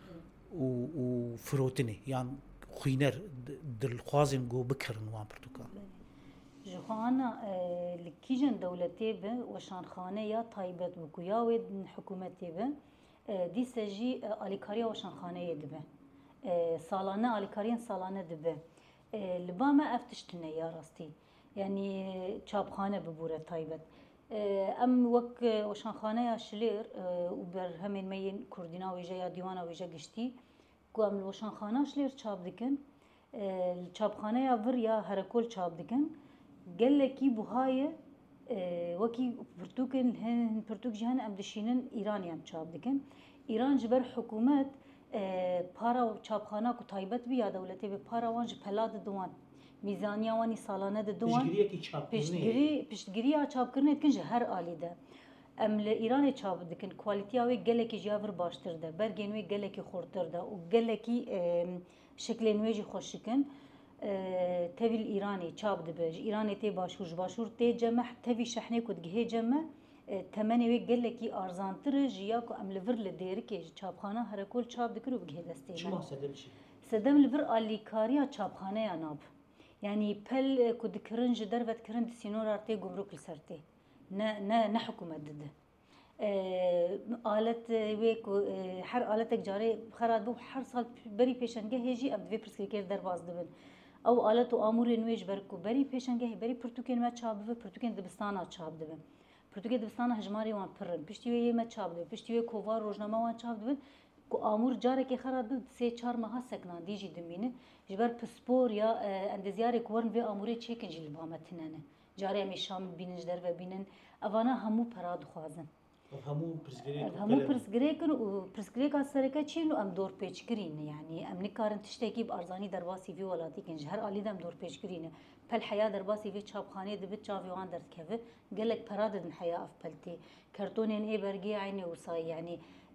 [SPEAKER 1] و فروتني يعني خوينر دلخوازن جو بكرن وان برتوكان
[SPEAKER 3] جوخانا لكيجن دولتي به وشان خانه يا طيبت بكويا ود حكومتي به دي سجي اليكاريا وشان خانه دبه سالانه اليكاريان سالانه دبه لباما افتشتنه يا راستي يعني چابخانه ببوره طيبت ام وك وشان خانه شلير وبر همين مين كردينا ويجا يا ديوانا ويجا گشتي قام وشان خانه شلير چاب دكن الچابخانه يا ور يا هركول چاب دكن قالكي بهاي وكي برتوكن هن برتوك جهان ام دشينن ايران يام چاب دكن ايران جبر حكومت پارا چابخانه کو طيبت بیا دولتي به پارا وانج پلاد دوان میزانیا وانی سالانه د دوان پشتگیری چاپ کرنه کنج هر آلی ده ام ل ایران چاپ دکن کوالیتی اوی گلکی جاور باشتر ده برگنوی گلکی خورتر ده و گلکی شکل نویجی خوشکن تبیل ایرانی چاپ ده بج ایرانی تی باشور تی جمع تبی شحنه کد گه جمع تمنی وی گلکی ارزانتر جیا کو ام لور لدیر کی چاپخانه هر کول چاپ دکرو بگه دستی
[SPEAKER 1] شما
[SPEAKER 3] سدم لور آلی کاریا چاپخانه اناب يعني بل كود كرنج دربت كرنج سينور ارتي جمرك السرتي نا حكومه ضد آلت ويك حر آلتك جاري خراد بو حر صال بري بيشنگه هيجي اب في برسكير درباز دبن او آلت و امور نويج بركو بري بيشنگه بري پرتوكين ما چاب و پرتوكين دبستانا چاب دبن پرتوكين دبستانا هجماري وان پرن پشتي ما چاب دبن پشتي کووار روزنامه وان چاب دبن کو امور جاره که خراد بود 3-4 ماه سکنان دیجی دمینه جبر پسپور یا اندزیار کورن و اموری چیکن جیل بامتنانه جاره می شام بینج در و بینن اوانا همو پراد خوازن همو پرسگریکن و پرسگریک سرکه چینو ام دور پیچ کرینه يعني ام نکارن تشتکی بارزانی درباسی وی ولاتی کنج هر آلی دم دور پیچ کرینه پل حیا درباسی وی چابخانه دبت چاوی وان درد کهوه گلک پراد دن حیا اف پلتی کرتونین ای برگی عینه وصای يعني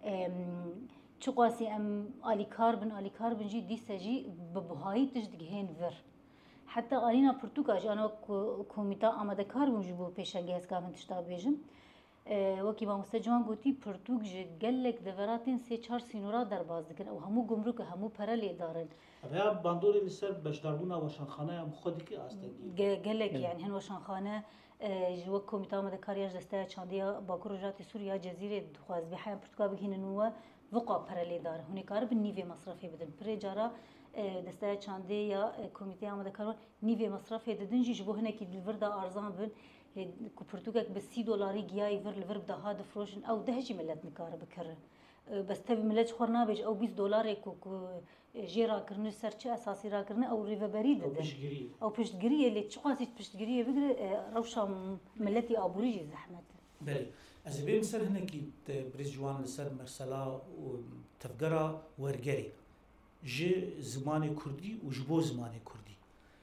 [SPEAKER 3] چقاسی ام آلی کاربن جی دیسجی ببهایی تجدگهین ور حتی آلینا پرتوکاج آنها کومیتا آماده کار بونجی بو پیشنگه از کامن تشتا بیجم وەکی مامۆستا جوان گوتی پرتوک ji gelek deveratên 3-4 sînora derbas dikin ew hemû gumruk û hemû pere lêdarin.
[SPEAKER 1] Veya bandorê li ser beşdarbûna weşanxaneya xwe dike astengî.
[SPEAKER 3] Gelek yani hin weşanxane ji wek Komîteya Amedekariya ji desteya çandiya Bakur Rojatê Sûriya Cezîrê dixwazibî heya pirtûka bigihînin we viqa pere lêdar. Hûn ê karibin nîvê mesrefê bidin. Pirê cara desteya çandê ya Komîteya Amedekariya nîvê mesrefê didin jî ji bo hinekî li vir da arzan bin ku pirtûkek bi $30 giyayî vir li vir daha difroşin ew deh jî millet nikare bikirin. Bes tevî millet ji xwe nabêj ew $20 ku jê rakirinê ser çi esasî rakirinê ew rêveberî didin. Ew piştgiriyê lê çi qasî piştgiriyê bigire rewşa milletî aborî jî zehmet e.
[SPEAKER 1] Belê. Ez ê bêm ser hinekî birêz ciwan li ser mesela tevgera wergerê ji zimanê Kurdî û ji bo zimanê Kurdî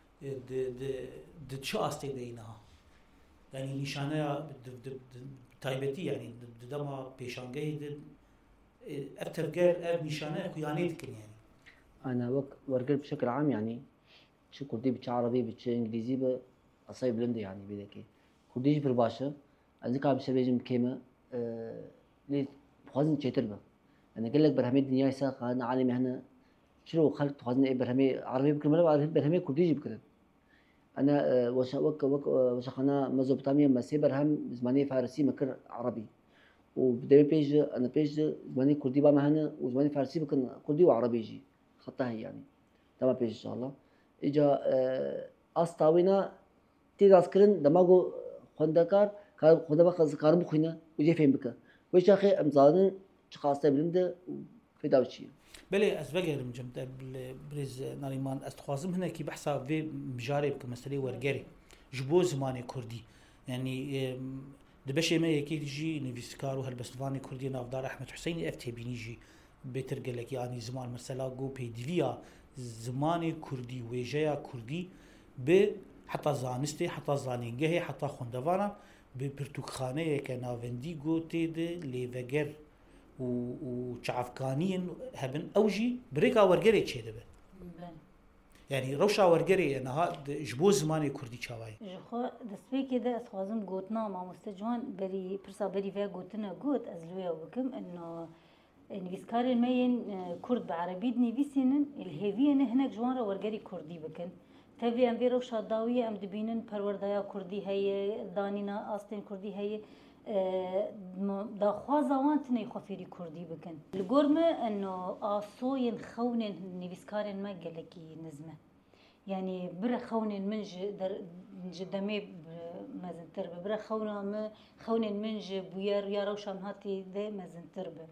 [SPEAKER 1] di çi astê de niha? Yani nîşaneya taybetî yani di dema pêşangehê de ev tevger ev nîşaneya xuyanê dikin yani.
[SPEAKER 4] أنا وقت ورقر بشكل عام يعني شو كردي بتش عربي بتش إنجليزي بأصاي بلند يعني بيدكي كرديش برباشة عندك عم بسبيجم كيما ليه بخوازن تشتر به أنا قال لك برهمي الدنيا يساق أنا عالمي هنا شنو خلت بخوازن إيه برهمي عربي بكرة ولا برهمي كرديش بكرة أنا وش خنا مزوبطامية مسي برهم زماني فارسي مكر عربي وبدأ بيج أنا بيج زماني كردي بقى هنا وزماني فارسي بكن كردي وعربي يجي خطها يعني تمام بيش إن شاء الله إجا أستاوينا تيراس كرن دماغو خندكار خدمة كارم بخينا وجي فين بك وش أخي أمزادن شخاصة بلنده في داوشية
[SPEAKER 1] بله از بگیرم جمع برز نریمان استخوازم هنه کی بحثا وی مجارب که مسئله ورگری جبو زمان کردی یعنی دبشه ما یکی جی نویسکار و هلبستوانی کردی نافدار احمد حسینی افتی بینی جی بهتر گلک یعنی زمان مثلا گو پیدویا زمان کردی ویجیا کردی به حتی زانسته حتی زانینگه حتی خوندوانا به پرتوکخانه که ناوندی گو تید لیوگر و چعفکانین هبن اوجی بریکا ورگری چه دبه يعني روشا ورگری نها جبو زمانی کردی چاوای
[SPEAKER 3] جخوا دسپی که ده اسخوازم گوتنا ما مستجوان بری پرسا بری و گوتنا گوت از لویا وکم انه نویسکارین ماین کرد بعربی نویسینن الهویه هناك جوان را ورگری کردی بکن تبي ام بيرو شاداويه ام دبينن پروردايا كردي هي دانينا استن كردي هي دا خوازوان تني خفيري كردي بكن الجورمه انه اصوين خونن نيفسكارن ما قالكي نزمه يعني برا خونن من جدمي مازن تربه برا خونن من بوير يا روشان هاتي ده مازن تربه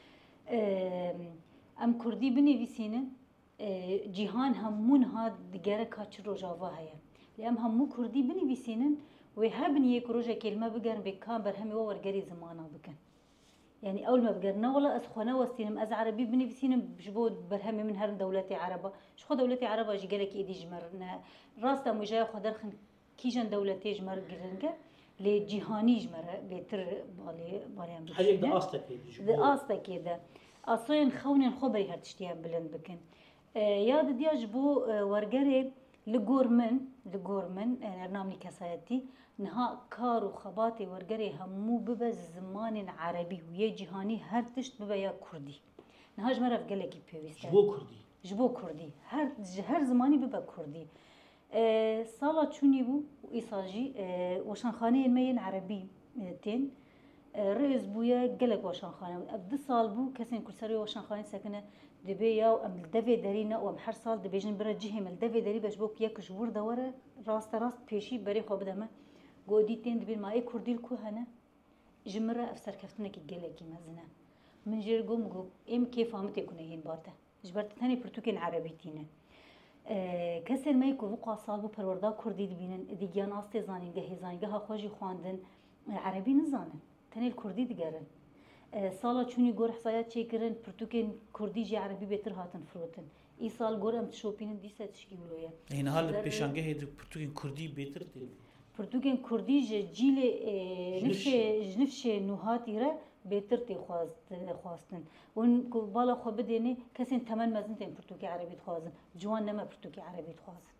[SPEAKER 3] ام كردي بنيفسينن جیهان همون ها دیگر کاچ روزاوا هیا. لام همو کردی بنویسینن و هبن یک روزه کلمه بگن بکام برهمی و ورگری زمانه بکن. يعني أول ما بقرنا والله أسخنا وستينم أز عربي بنفسينم بجبود برهمي من هر دولة عربة شو دولة عربة جي قالك إيدي جمرنا راستا مجاي خدرخن كيجن دولتي جمر قرنجا لجهاني جمر بيتر بالي أم
[SPEAKER 1] هاي ده
[SPEAKER 3] أصلا كده أصلا خونين خبري هرتشتيها بلند بكن ياد دياج بو ورقري لجورمن برنامج كسايتي نها كار وخباتي ورقري همو ببا زمان عربي ويا جهاني هر تشت ببا يا كردي نها جمرة في قلقي بيويستان جبو كردي هر زماني ببا كردي صالة چوني بو وإيصاجي وشان خاني المين عربي تين رئيس بويا قلق وشان خانه أبدي صال بو كسين كل سري وشان خانه ساكنه دبيا وأم الدفي دارينا وأم حر صال دبيجن برا جهة من الدفي داري باش بوك ياك جبور دوره راست بيشي بري خو بدمه قودي تين دبي ما كردي الكوهنه جمرة أفسر كفتنا كي قلقي مزنا من جرقوم جو إم كيف فهمت يكون هين باته جبرت ثاني برتوكين عربيتينه كسر ما يكون وقع صال بو بروردا كردي دبينن ديجان أستي زانين جهة زانين جهة خوجي خواندن عربي نزانن تاني الكردي دقارن سالا چونی گور حسایت چیکرن پرتوکن کردی جی عربی بهتر هاتن فروتن ای سال گورم تشوپینن دیسه تشکی ولویا
[SPEAKER 1] این حال پیشانگه هید پرتوکن کردی بهتر دی
[SPEAKER 3] پرتوکن کردی جیل نفش نوهاتی را بهتر تی خواستن اون بالا خو بدینی کسی تمن مزن تیم پرتوکی عربی خواستن جوان نما پرتوکی عربی خواستن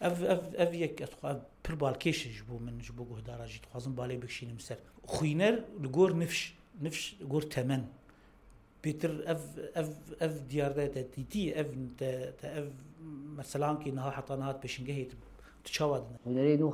[SPEAKER 1] اف یک پر بالکیش جبو من جبو گهداراجی خوازم بالای بکشینم سر خوینر لگور نفش لگور تمن بيتر اف ديار ده تي اف مثلا كي نها حطنا هات بشنجه تشاود
[SPEAKER 4] ونريدو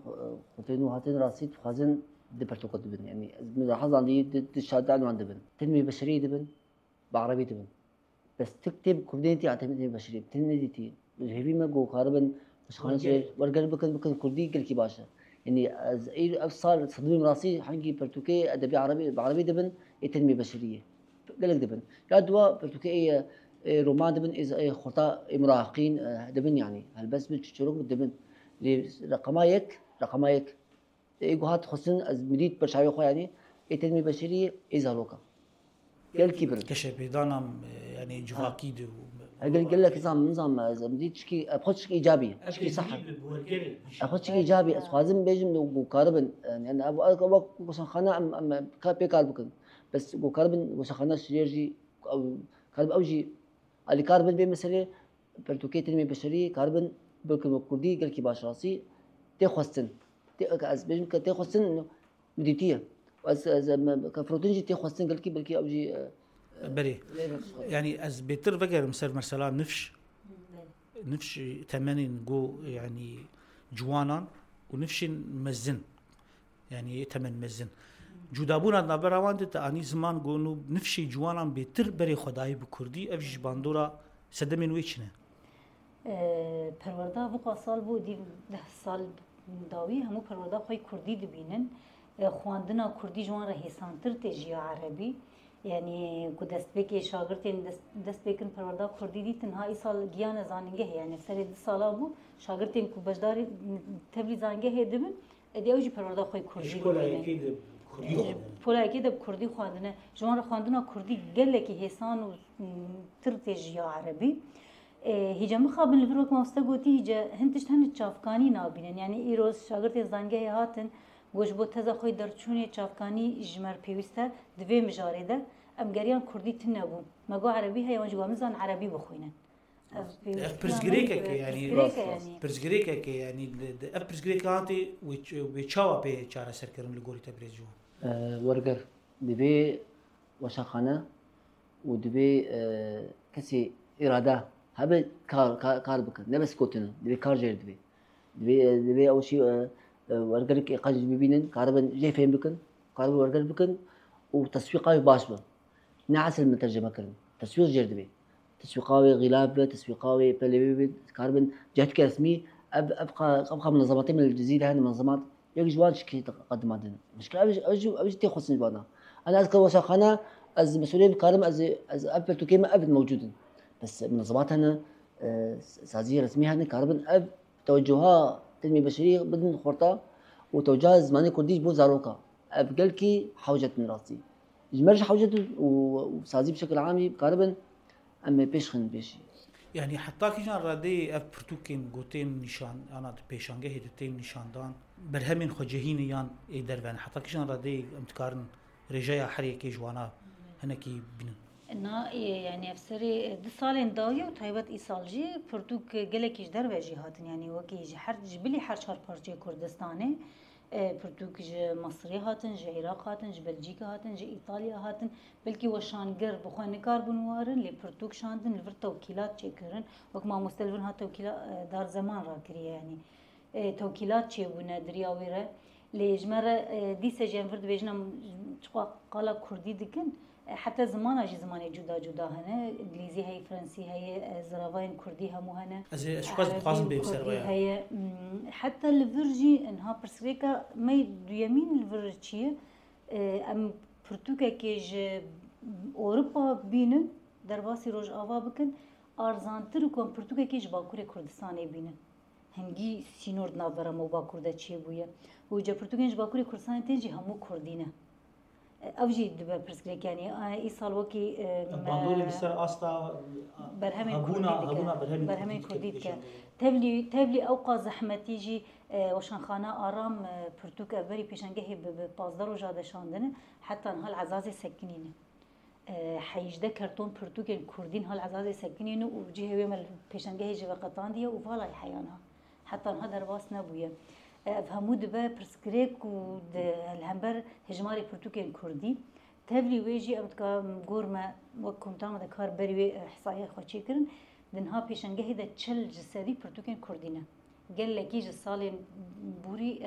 [SPEAKER 4] خاطن راسيت خازن دبرتو كدبن يعني ملاحظ عندي تشادان وعندبن تنمية بشرية دبن بعربي دبن بس تكتب كوميونتي على تنمية بشرية تنمية الهيفي ما جو كاربن مش خانش ورجال بكن كردي قال كي باشا يعني از اي افصال صدمي راسي حنجي برتوكي ادبي عربي بعربي دبن تنمية بشرية قال لك دبن يا دوا برتوكي رومان دبن اذا خطا مراهقين دبن يعني هل بس بتشروك دبن رقمايك ايجوهات خصن از مديت برشاوي خو يعني تنمية بشرية ازالوكا قال كبر
[SPEAKER 1] كشف دانم يعني جواكيد
[SPEAKER 4] قال لك نظام اذا بديت تشكي ابخش ايجابي اشكي صح اخش ايجابي اسخازم بيجم وكاربن يعني ابو وسخانه ام كابي كاربكن بس وكاربن وسخانه سيرجي او كارب اوجي اللي كاربن بمثله برتوكي تنمية بشرية كاربن بكن كردي قال كي باش راسي تخصن از بيجم تخصن انه مديتيه واز كفروتنجي تخصن قال كي بلكي اوجي
[SPEAKER 1] بري يعني از بيتر فجر مثلا نفش 80 جو يعني جوانا ونفش مزن يعني 8 مزن جودابونا نابراوند تاني زمان قونو نفشي جوانا بيتر بري خداي بكردي افج باندورا سدمن ويچنه
[SPEAKER 3] پرورده بو سال بو دی 10 سال داوی همو پرورده خوی کردی دبینن خواندنا کردی جوان رهیسانتر تجی عربی يعني كدست بك شاگردين دست بكن پرورده کردی دی تنها ای سال گیان زانینگه يعني سر 2 سال بو شاگردين کو بجداري تبلی زانگه هدبن ادي اوجي پرورده خوی کردی پولا اكيد بكردي خواندنا جوان خواندنا كردي قال لك هيسان وترتجي عربي هيجا مخابن الفروك ماستغوتي هيجا هنتش هن تشافكاني نابين يعني ايروز شاگرد زانگه هاتن وش بو تزا خوي درچوني تشافكاني جمر بيوستا دوي مجاريده ام گريان كردي تنبو مگو عربي هي وجو مزان عربي بخوينن
[SPEAKER 1] برزگریک يعني برزگریک يعني برزگریک انتي ويچاوا به چاره سرکرم لگوری تبريزو
[SPEAKER 4] ورقر دبي وشاخانه ودبي كسي اراده هبه كار بكن نبس كوتن دبي كار جير دبي اول شيء ورقر كي قاج بيبينن كاربن جي فهم بكن كاربن ورقر بكن وتسويقاوي باشبه نعس المترجمه كرم تسويق جير دبي تسويقاوي غلاب تسويقاوي بلبي كاربن جهه كرسمي ابقى منظمات من الجزيره هذه منظمات يجي جوان شكل تقدم عندنا مشكلة أوج تخصني بانا أنا أذكر وشاخنا از مسؤولين كارم از أبل توكيما أبد موجودين بس منظمات هنا سازية رسمية هنا كاربن أب توجهها تنمية بشرية بدن خورطة وتوجهها زماني كرديش بو زاروكا أب قالكي حوجة من راسي جمرج حوجة وسازية بشكل عام كاربن أما بيشخن بيشي
[SPEAKER 1] يعني حتى كيجان رادي اف برتوكين غوتين نشان انا بيشانگه هدتين نشاندان برهمين خجهين يان اي دربان حتى كيجان رادي امتكارن رجايا حريكي جوانا هنكي بن
[SPEAKER 3] نا يعني افسري 2 سالين داويه وتايبت ايسالجي برتوك گلكيش دربجي هاتن يعني وكي حر جبلي حر چار پارچه كردستاني برتوك مصري هاتن عراق هاتن بلجيكا هاتن ايطاليا هاتن بلكي وشانگر بخوانكار بنوارن لي برتوك شاندن لفر توكيلات چيكرن وكما مستلفن ها توكيلات دار زمان راكري يعني توكيلات چي بنا درياويره لجمر دي سجن فرد بيجنا قالا كردي دكن حتى زمان اجي زمان جدا هنا انجليزي هي فرنسي هي زراوين كردي همو هنا
[SPEAKER 1] اشقاز بقاسم بيبسر
[SPEAKER 3] هي حتى الفرجي انها برسريكا ما يمين الفرجيه ام برتوكا كيج اوروبا بينن درباسي روج اوا بكن ارزانتر كون برتوكا كيج باكوري كردستاني بينن هنگي سينورد نابرا مو باكوردا چي بويا وجا برتوكينج باكوري كردستاني تنجي همو كردينه اوجي دبا برسكريك يعني اي سال وكي
[SPEAKER 1] باندوري بسر استا
[SPEAKER 3] برهمين كرديد تبلي اوقا زحمتي جي وشان خانه ارام برتوك افري بيشانگه ببازدار وجاده شاندنه حتى هال عزازي سكنين حيجده كرتون برتوك كردين هال عزازي سكنين وجي هو مال بيشانگه جي وقطان دي وفالا حيانها حتى هذا رواس نبوية افهموا دبا برسكريك و الهمبر هجماري برتوكين كردي تبلي ويجي أبتكا جورما وكم تام ذكر بري إحصائية خوشي كرن دنها بيشنجه هذا تشل جسدي برتوكين كردينا قال لك يجي الصالين بوري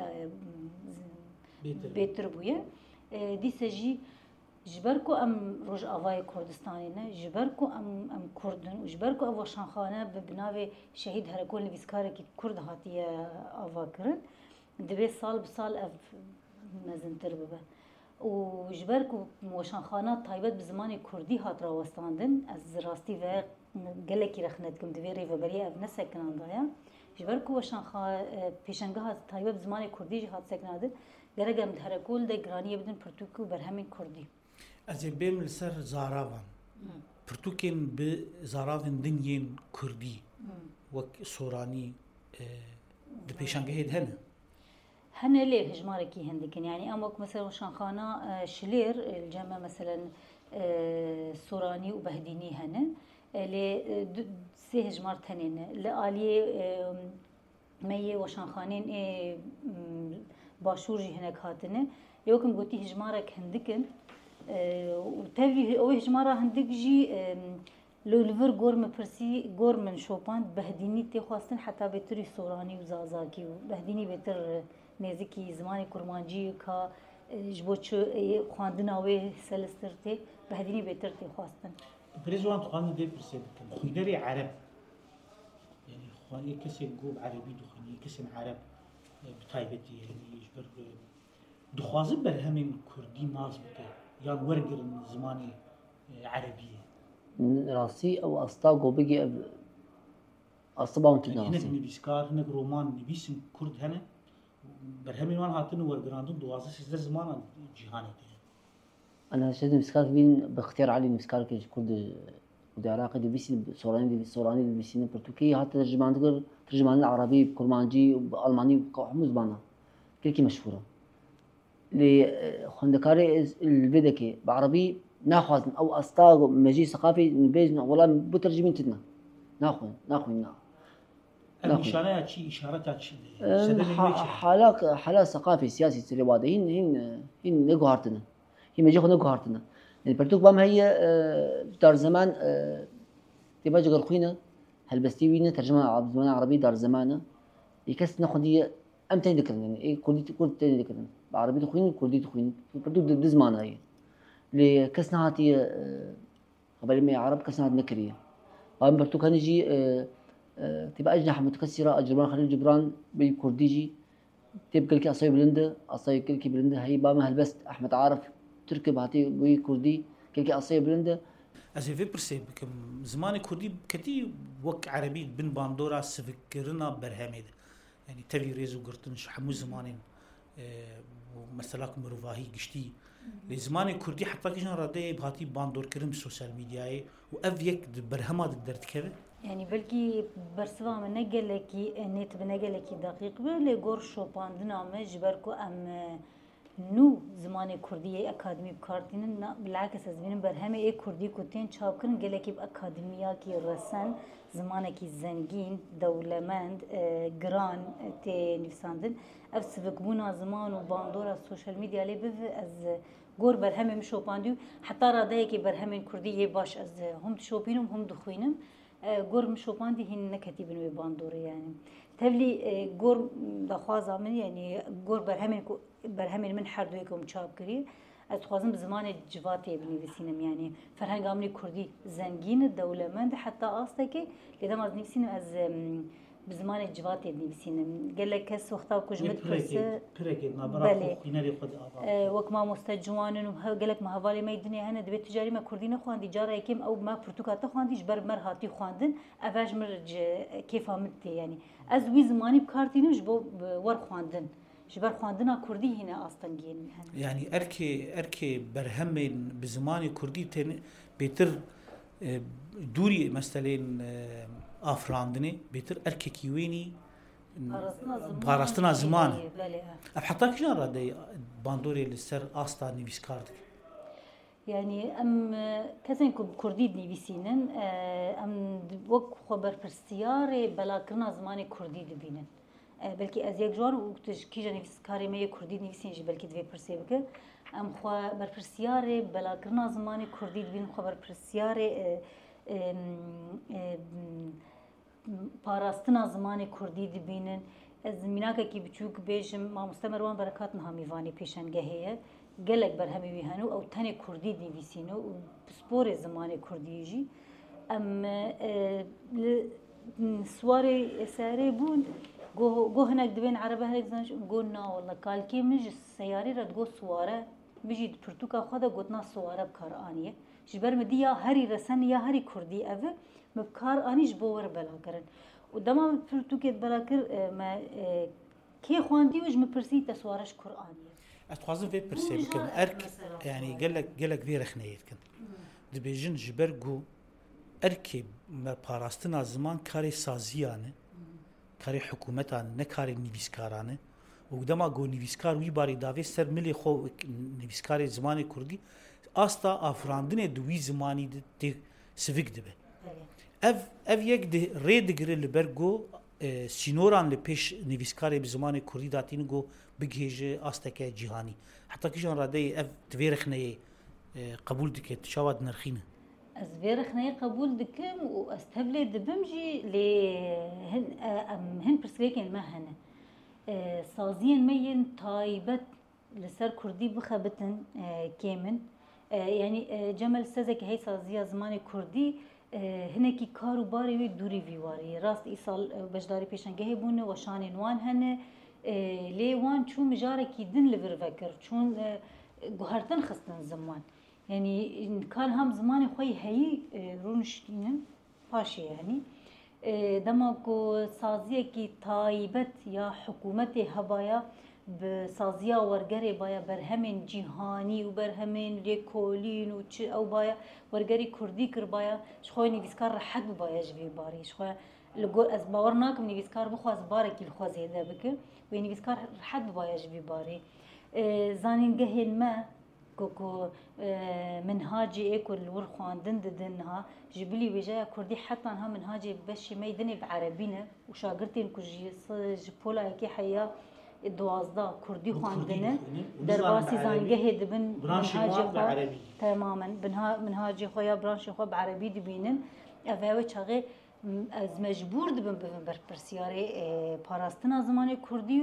[SPEAKER 3] بيتر بويا دي سجي جبركو ام روج آوای کردستانینا جبرکو ام کردن و جبرکو اوشان خانه ببناوی شهید هرکول نویسکاره که کرد هاتی آوا کرد دبی سال بسال اف مزنتر ببه و جبرکو وشان خانه تایبت بزمان کردی هات را وستاندن از راستی و گلکی رخنت کم دویری و بری اف نسکنان دایا جبرکو وشان خانه پیشنگاه تایبت بزمان کردی هات سکناده گرگم هرکول ده گرانی بدن پرتوکو برهمین کردی
[SPEAKER 1] از بیم لسر زاراوان پرتوکین به زاراوان دنیین کردی وک سورانی ده پیشنگه هنه
[SPEAKER 3] هنا ليه هجمارة كي هندكن يعني أمك مثلا وشانخانة شلير الجامعة مثلا سوراني وبهديني هنا ل سه هجمار تنين لآلية مية وشانخانين باشورجي هناك هاتنه يوكم قلتي هجمارك هندكن وتبي أو هجمارة هندك جي لو لفر غورم برسي غورمن شوبان بهديني تخواستن حتى بتري سوراني وزازاكي وبهديني بتر نزيكي زماني كرمانجي كا جبوتش خواندنا وي سلسترتي بهديني بتر تخواستن
[SPEAKER 1] بريزوان تقاني دي برسي خويدري عرب يعني خواني كسي جوب عربي دخاني كسي عرب بتايبتي يعني يجبر دخوازن برهمين كردي ناس بك يعني ورقر زماني عربية
[SPEAKER 4] راسي او استاغو بيجي اصبعون تنا
[SPEAKER 1] هناك نبيسكار هناك رومان نبيسم كرد هنا برهمين وان هاتن ورقراندون دوازة سيزر زمان جهاني
[SPEAKER 4] انا شد نبيسكار بين باختيار علي نبيسكار كي كرد عراقي دي بيسي سوراني دي بيسي برتوكي حتى ترجمان العربي كرمانجي والماني حمص بانا كلكي مشهوره لخندكاري الفيدكي بعربي ناخذ او استاغ مجي ثقافي بيج والله بترجمين تدنا ناخذ
[SPEAKER 1] المشاريع شيء اشارتها
[SPEAKER 4] حالات ثقافي سياسي سريواده هن نقهرتنا هي مجي خو نقهرتنا البرتوك بام هي دار زمان تباجي غرخينا هلبستيوينا ترجمه عبد الزمان عربي دار زمانه يكس ناخذ هي امتى ذكرنا يعني ايه كل تاني ذكرنا بعربي تخوين كردي تخوين برضو ضد زمان هي لكسنا هاتي قبل ما عرب كسنا هات نكريه قام برتو كان يجي تبقى اجنحه متكسره اجربان خليل جبران بكرديجي تبقى لك اصاي بلنده اصاي كلكي بلنده هي بام هلبست احمد عارف تركب هاتي بكردي كلكي اصاي بلنده
[SPEAKER 1] از في برسي بكم زمان كردي كتي وك عربي بن باندورا سفكرنا برهميد يعني تبي ريزو قرطنش حمو زمانين ومثلا مروفاهي قشتي لزمان كردي حتى كيشان رادي بهاتي باندور كرم سوشيال ميدياي وافيك برهمات درت كذا
[SPEAKER 3] يعني بلكي برسوا من نقلكي نت بنقلكي دقيق بل غور شوبان دنامه جبركو ام نو زمان كردي اكاديمي بكارتين بالعكس از بين برهمه اي كردي كوتين چاپكن قلكي باكاديميا كي رسن زمانكي زنگين دولمند گران تي نفساندن افسبك بونا زمان وباندورا السوشيال ميديا لي بف از غور برهمه مشوباندو حتى راداي كي برهمه كردي باش از هم تشوبينهم هم دخوينم غور مشوباندي هن نكتيبن باندورا يعني تبلي غور دخوازا من يعني غور برهمه من حر دويكم چاپ كري از خوازم بزمان جواتي بنویسینم يعني فرهنگ عملی کردی زنگین دولمند حتی آسته که لیدم از نویسینم از بزمان جواتي بنویسینم قال لك كس وقتا كجمت برسه
[SPEAKER 1] بله
[SPEAKER 3] وكما مستجوانن وقال لك ما هوالي ما الدنيا هنا دبيت تجاري ما كردين خواندي جارا يكم او ما برتقال خواندي جبر مرهاتي خواندن افاج مرج كيف عملت يعني از وي زماني بكارتينم جبو ور خواندن جبر خواندنا كردي هنا أصلاً
[SPEAKER 1] يعني أركي برهمين بزمان كردي بيتر دوري مثلاً آفراندني بيتر أركي كيويني بارستنا زمان أبحطاك شنو رادي باندوري للسر أصلا نيفيسكاردك
[SPEAKER 3] يعني أم كذا كردي نيفيسينن أم وق خبر برسيارة بلاكرنا زمان كردي دبينن بلکی از یک جوان و تشکی جنیس کاری می کردی نویسین جی بلکی دوی پرسی بکه ام خو بر پرسیار بلاکرنا زمان کردی بین خو بر پرسیار پاراستنا زمان کردی دبینن از میناکه کی بچوک بیشم ما مستمروان برکات نهامیوانی پیشنگهیه گلک بر همی ویهانو او تنی کردی نویسینو و سپور زمان کردیجی ام سواری سری بود گو هنگ دوین عربه هنگ زنش گو نا والله کالکی مج سیاری رد گو سواره بجید پرتوکا خدا گوتنا سواره بکار آنیه جبر مدی یا هری رسن یا هری کردی اوه مبکار آنیش باور بلا کرن و دما پرتوکت بلا کر ما کی خواندی وج مپرسی تسوارش قرآنیه
[SPEAKER 1] اتخوازم في برسي بكم ارك يعني قالك في رخنيت كن دبيجن جبرجو اركي ما باراستنا زمان كاري سازيانه كاري حكومتان نكاري نيفيسكارانه وقدما جو نيفيسكار وي باري دافي سر ملي خو نيفيسكاري زماني كردي استا افراندنه دوي زماني دي سفيك دبه اف يك دي ريد غري لبرجو سينوران لبيش نيفيسكاري بزماني كردي داتين جو بجهج استك جهاني حتى كيشون رادي اف تفيرخني قبول دكت شواد نرخينه
[SPEAKER 3] از فيرخني قبول دكم واستبلي دبمجي ل هن برسليكن ما هنا صازين مين طايبت لسر كردي بخبتن كيمن يعني جمل سزك هي صازيه زمان كردي هناكي كارو باري دوري فيواري راست ايصال بجداري بيشنگه بونه وشان نوان هنه ليوان شو مجاركي دن لفرفكر شون جهرتن خستن زمان يعني إن كان هم زمان خوي هي رونشتينن باشي يعني دماغو سازيه كي تايبت يا حكومتي هبايا بسازيه ورگري بايا برهمن جهاني وبرهمن ريكولين وچ او بايا ورگري كردي كر بايا شخوي نيفيسكار حد بايا جبي باري شخوي لقول از باورناكم نيفيسكار بخواز بارك الخوازي ده بك ونيفيسكار حد بايا جبي باري زانين جهل ما كوكو منهاجي اكل ور خواندن ددنها جبلي وجايا كردي حتى انها منهاجي بشي ميدني بعربينا وشاغرتين كوجي جبولا كي حيا دوازدا كردي خواندنه درباسي زانجه دبن منهاجي تماما منهاجي خويا برانشي خو بعربي دبينن افاوي چاغي از مجبور دبن برسياري باراستنا زماني كردي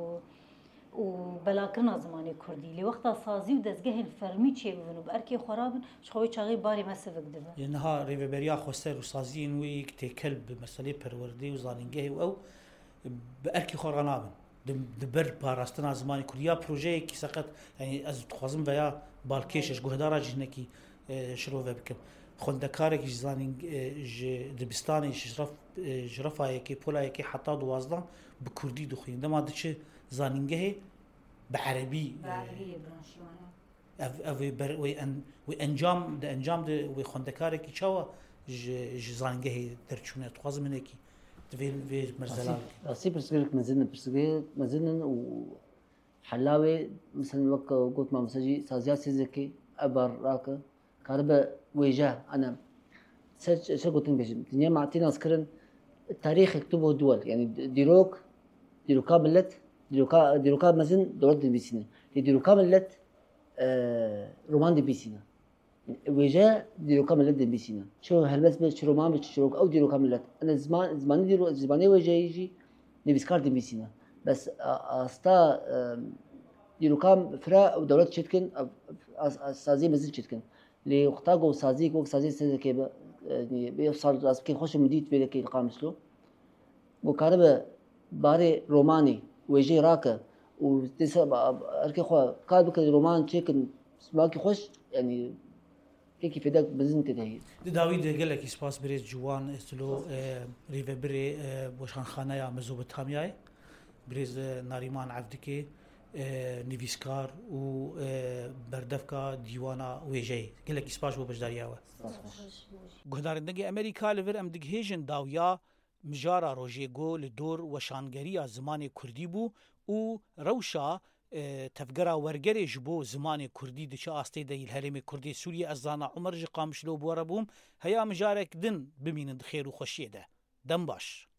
[SPEAKER 3] و بلاكرنا زماني كردي لي وقتها صازي ودزگه الفرمي تشي بنو باركي خرابن شخوي چاغي باري مسفك دبن
[SPEAKER 1] ينها ريفبريا خوستر وصازين ويك تكلب مسألة پروردي وزانينگه او باركي خرانابن دبر باراستنا زماني كرديا بروجي كي سقط يعني از تخوازم بيا بالكيشش گهدارا جنكي شروع بكم خوندكارك زانين دبستاني جرفاي كي بولاي كي حتى دوازدان بكردي دخين دما دچ زانينگه بعربي وانجام وي خوندكارك چوا زانينگه درچونه تخوازم منكي في مرزلال
[SPEAKER 4] راسي برسلك مزلنا وحلاوي مثلا وقت قلت ما مسجي سازيات سيزكي ابر راك كاربا ويجا انا شو قلت لك الدنيا معطينا اذكرن التاريخ يكتبه دول يعني ديروكا ملت ديروكا مزن دولت بيسينا ديروكا ملت رومان دي بيسينا ويجا ديروكا ملت دي بيسينا شو هلبس بس رومان بس او ديروكا ملت انا زماني ويجا يجي نيفيسكار دي بيسينا بس استا ديروكا فرا ودولت شتكن سازي مزن شتكن لي وقتاغو سازي سيزكي يعني بيوصل راس كي خوش مديت بيدك القامسلو وكاربا باري روماني ويجي راكا وتسا اركي خو كاد رومان تشيكن سماكي خوش يعني هيك في داك بزن تدهي
[SPEAKER 1] داوود قال لك اسباس بريز جوان استلو ريفبري بوشان خانايا مزوبت هامياي بريز ناريمان عبدكي نيفيسكار و بردفكا ديوانا ويجي قال لك اسباش وبجدارياوا گهدارندگی امریکا لور ام دگهیجن داویا مجارا روجيگو لدور وشانگريا زمان كردي بو و روشا تفگرا ورگری جبو زمان كردي دچ آسته د الهرم كردي سوريا ازانا عمر ج قامشلو بوربوم هيا مجارك دن بمين خير و خوشيده دم باش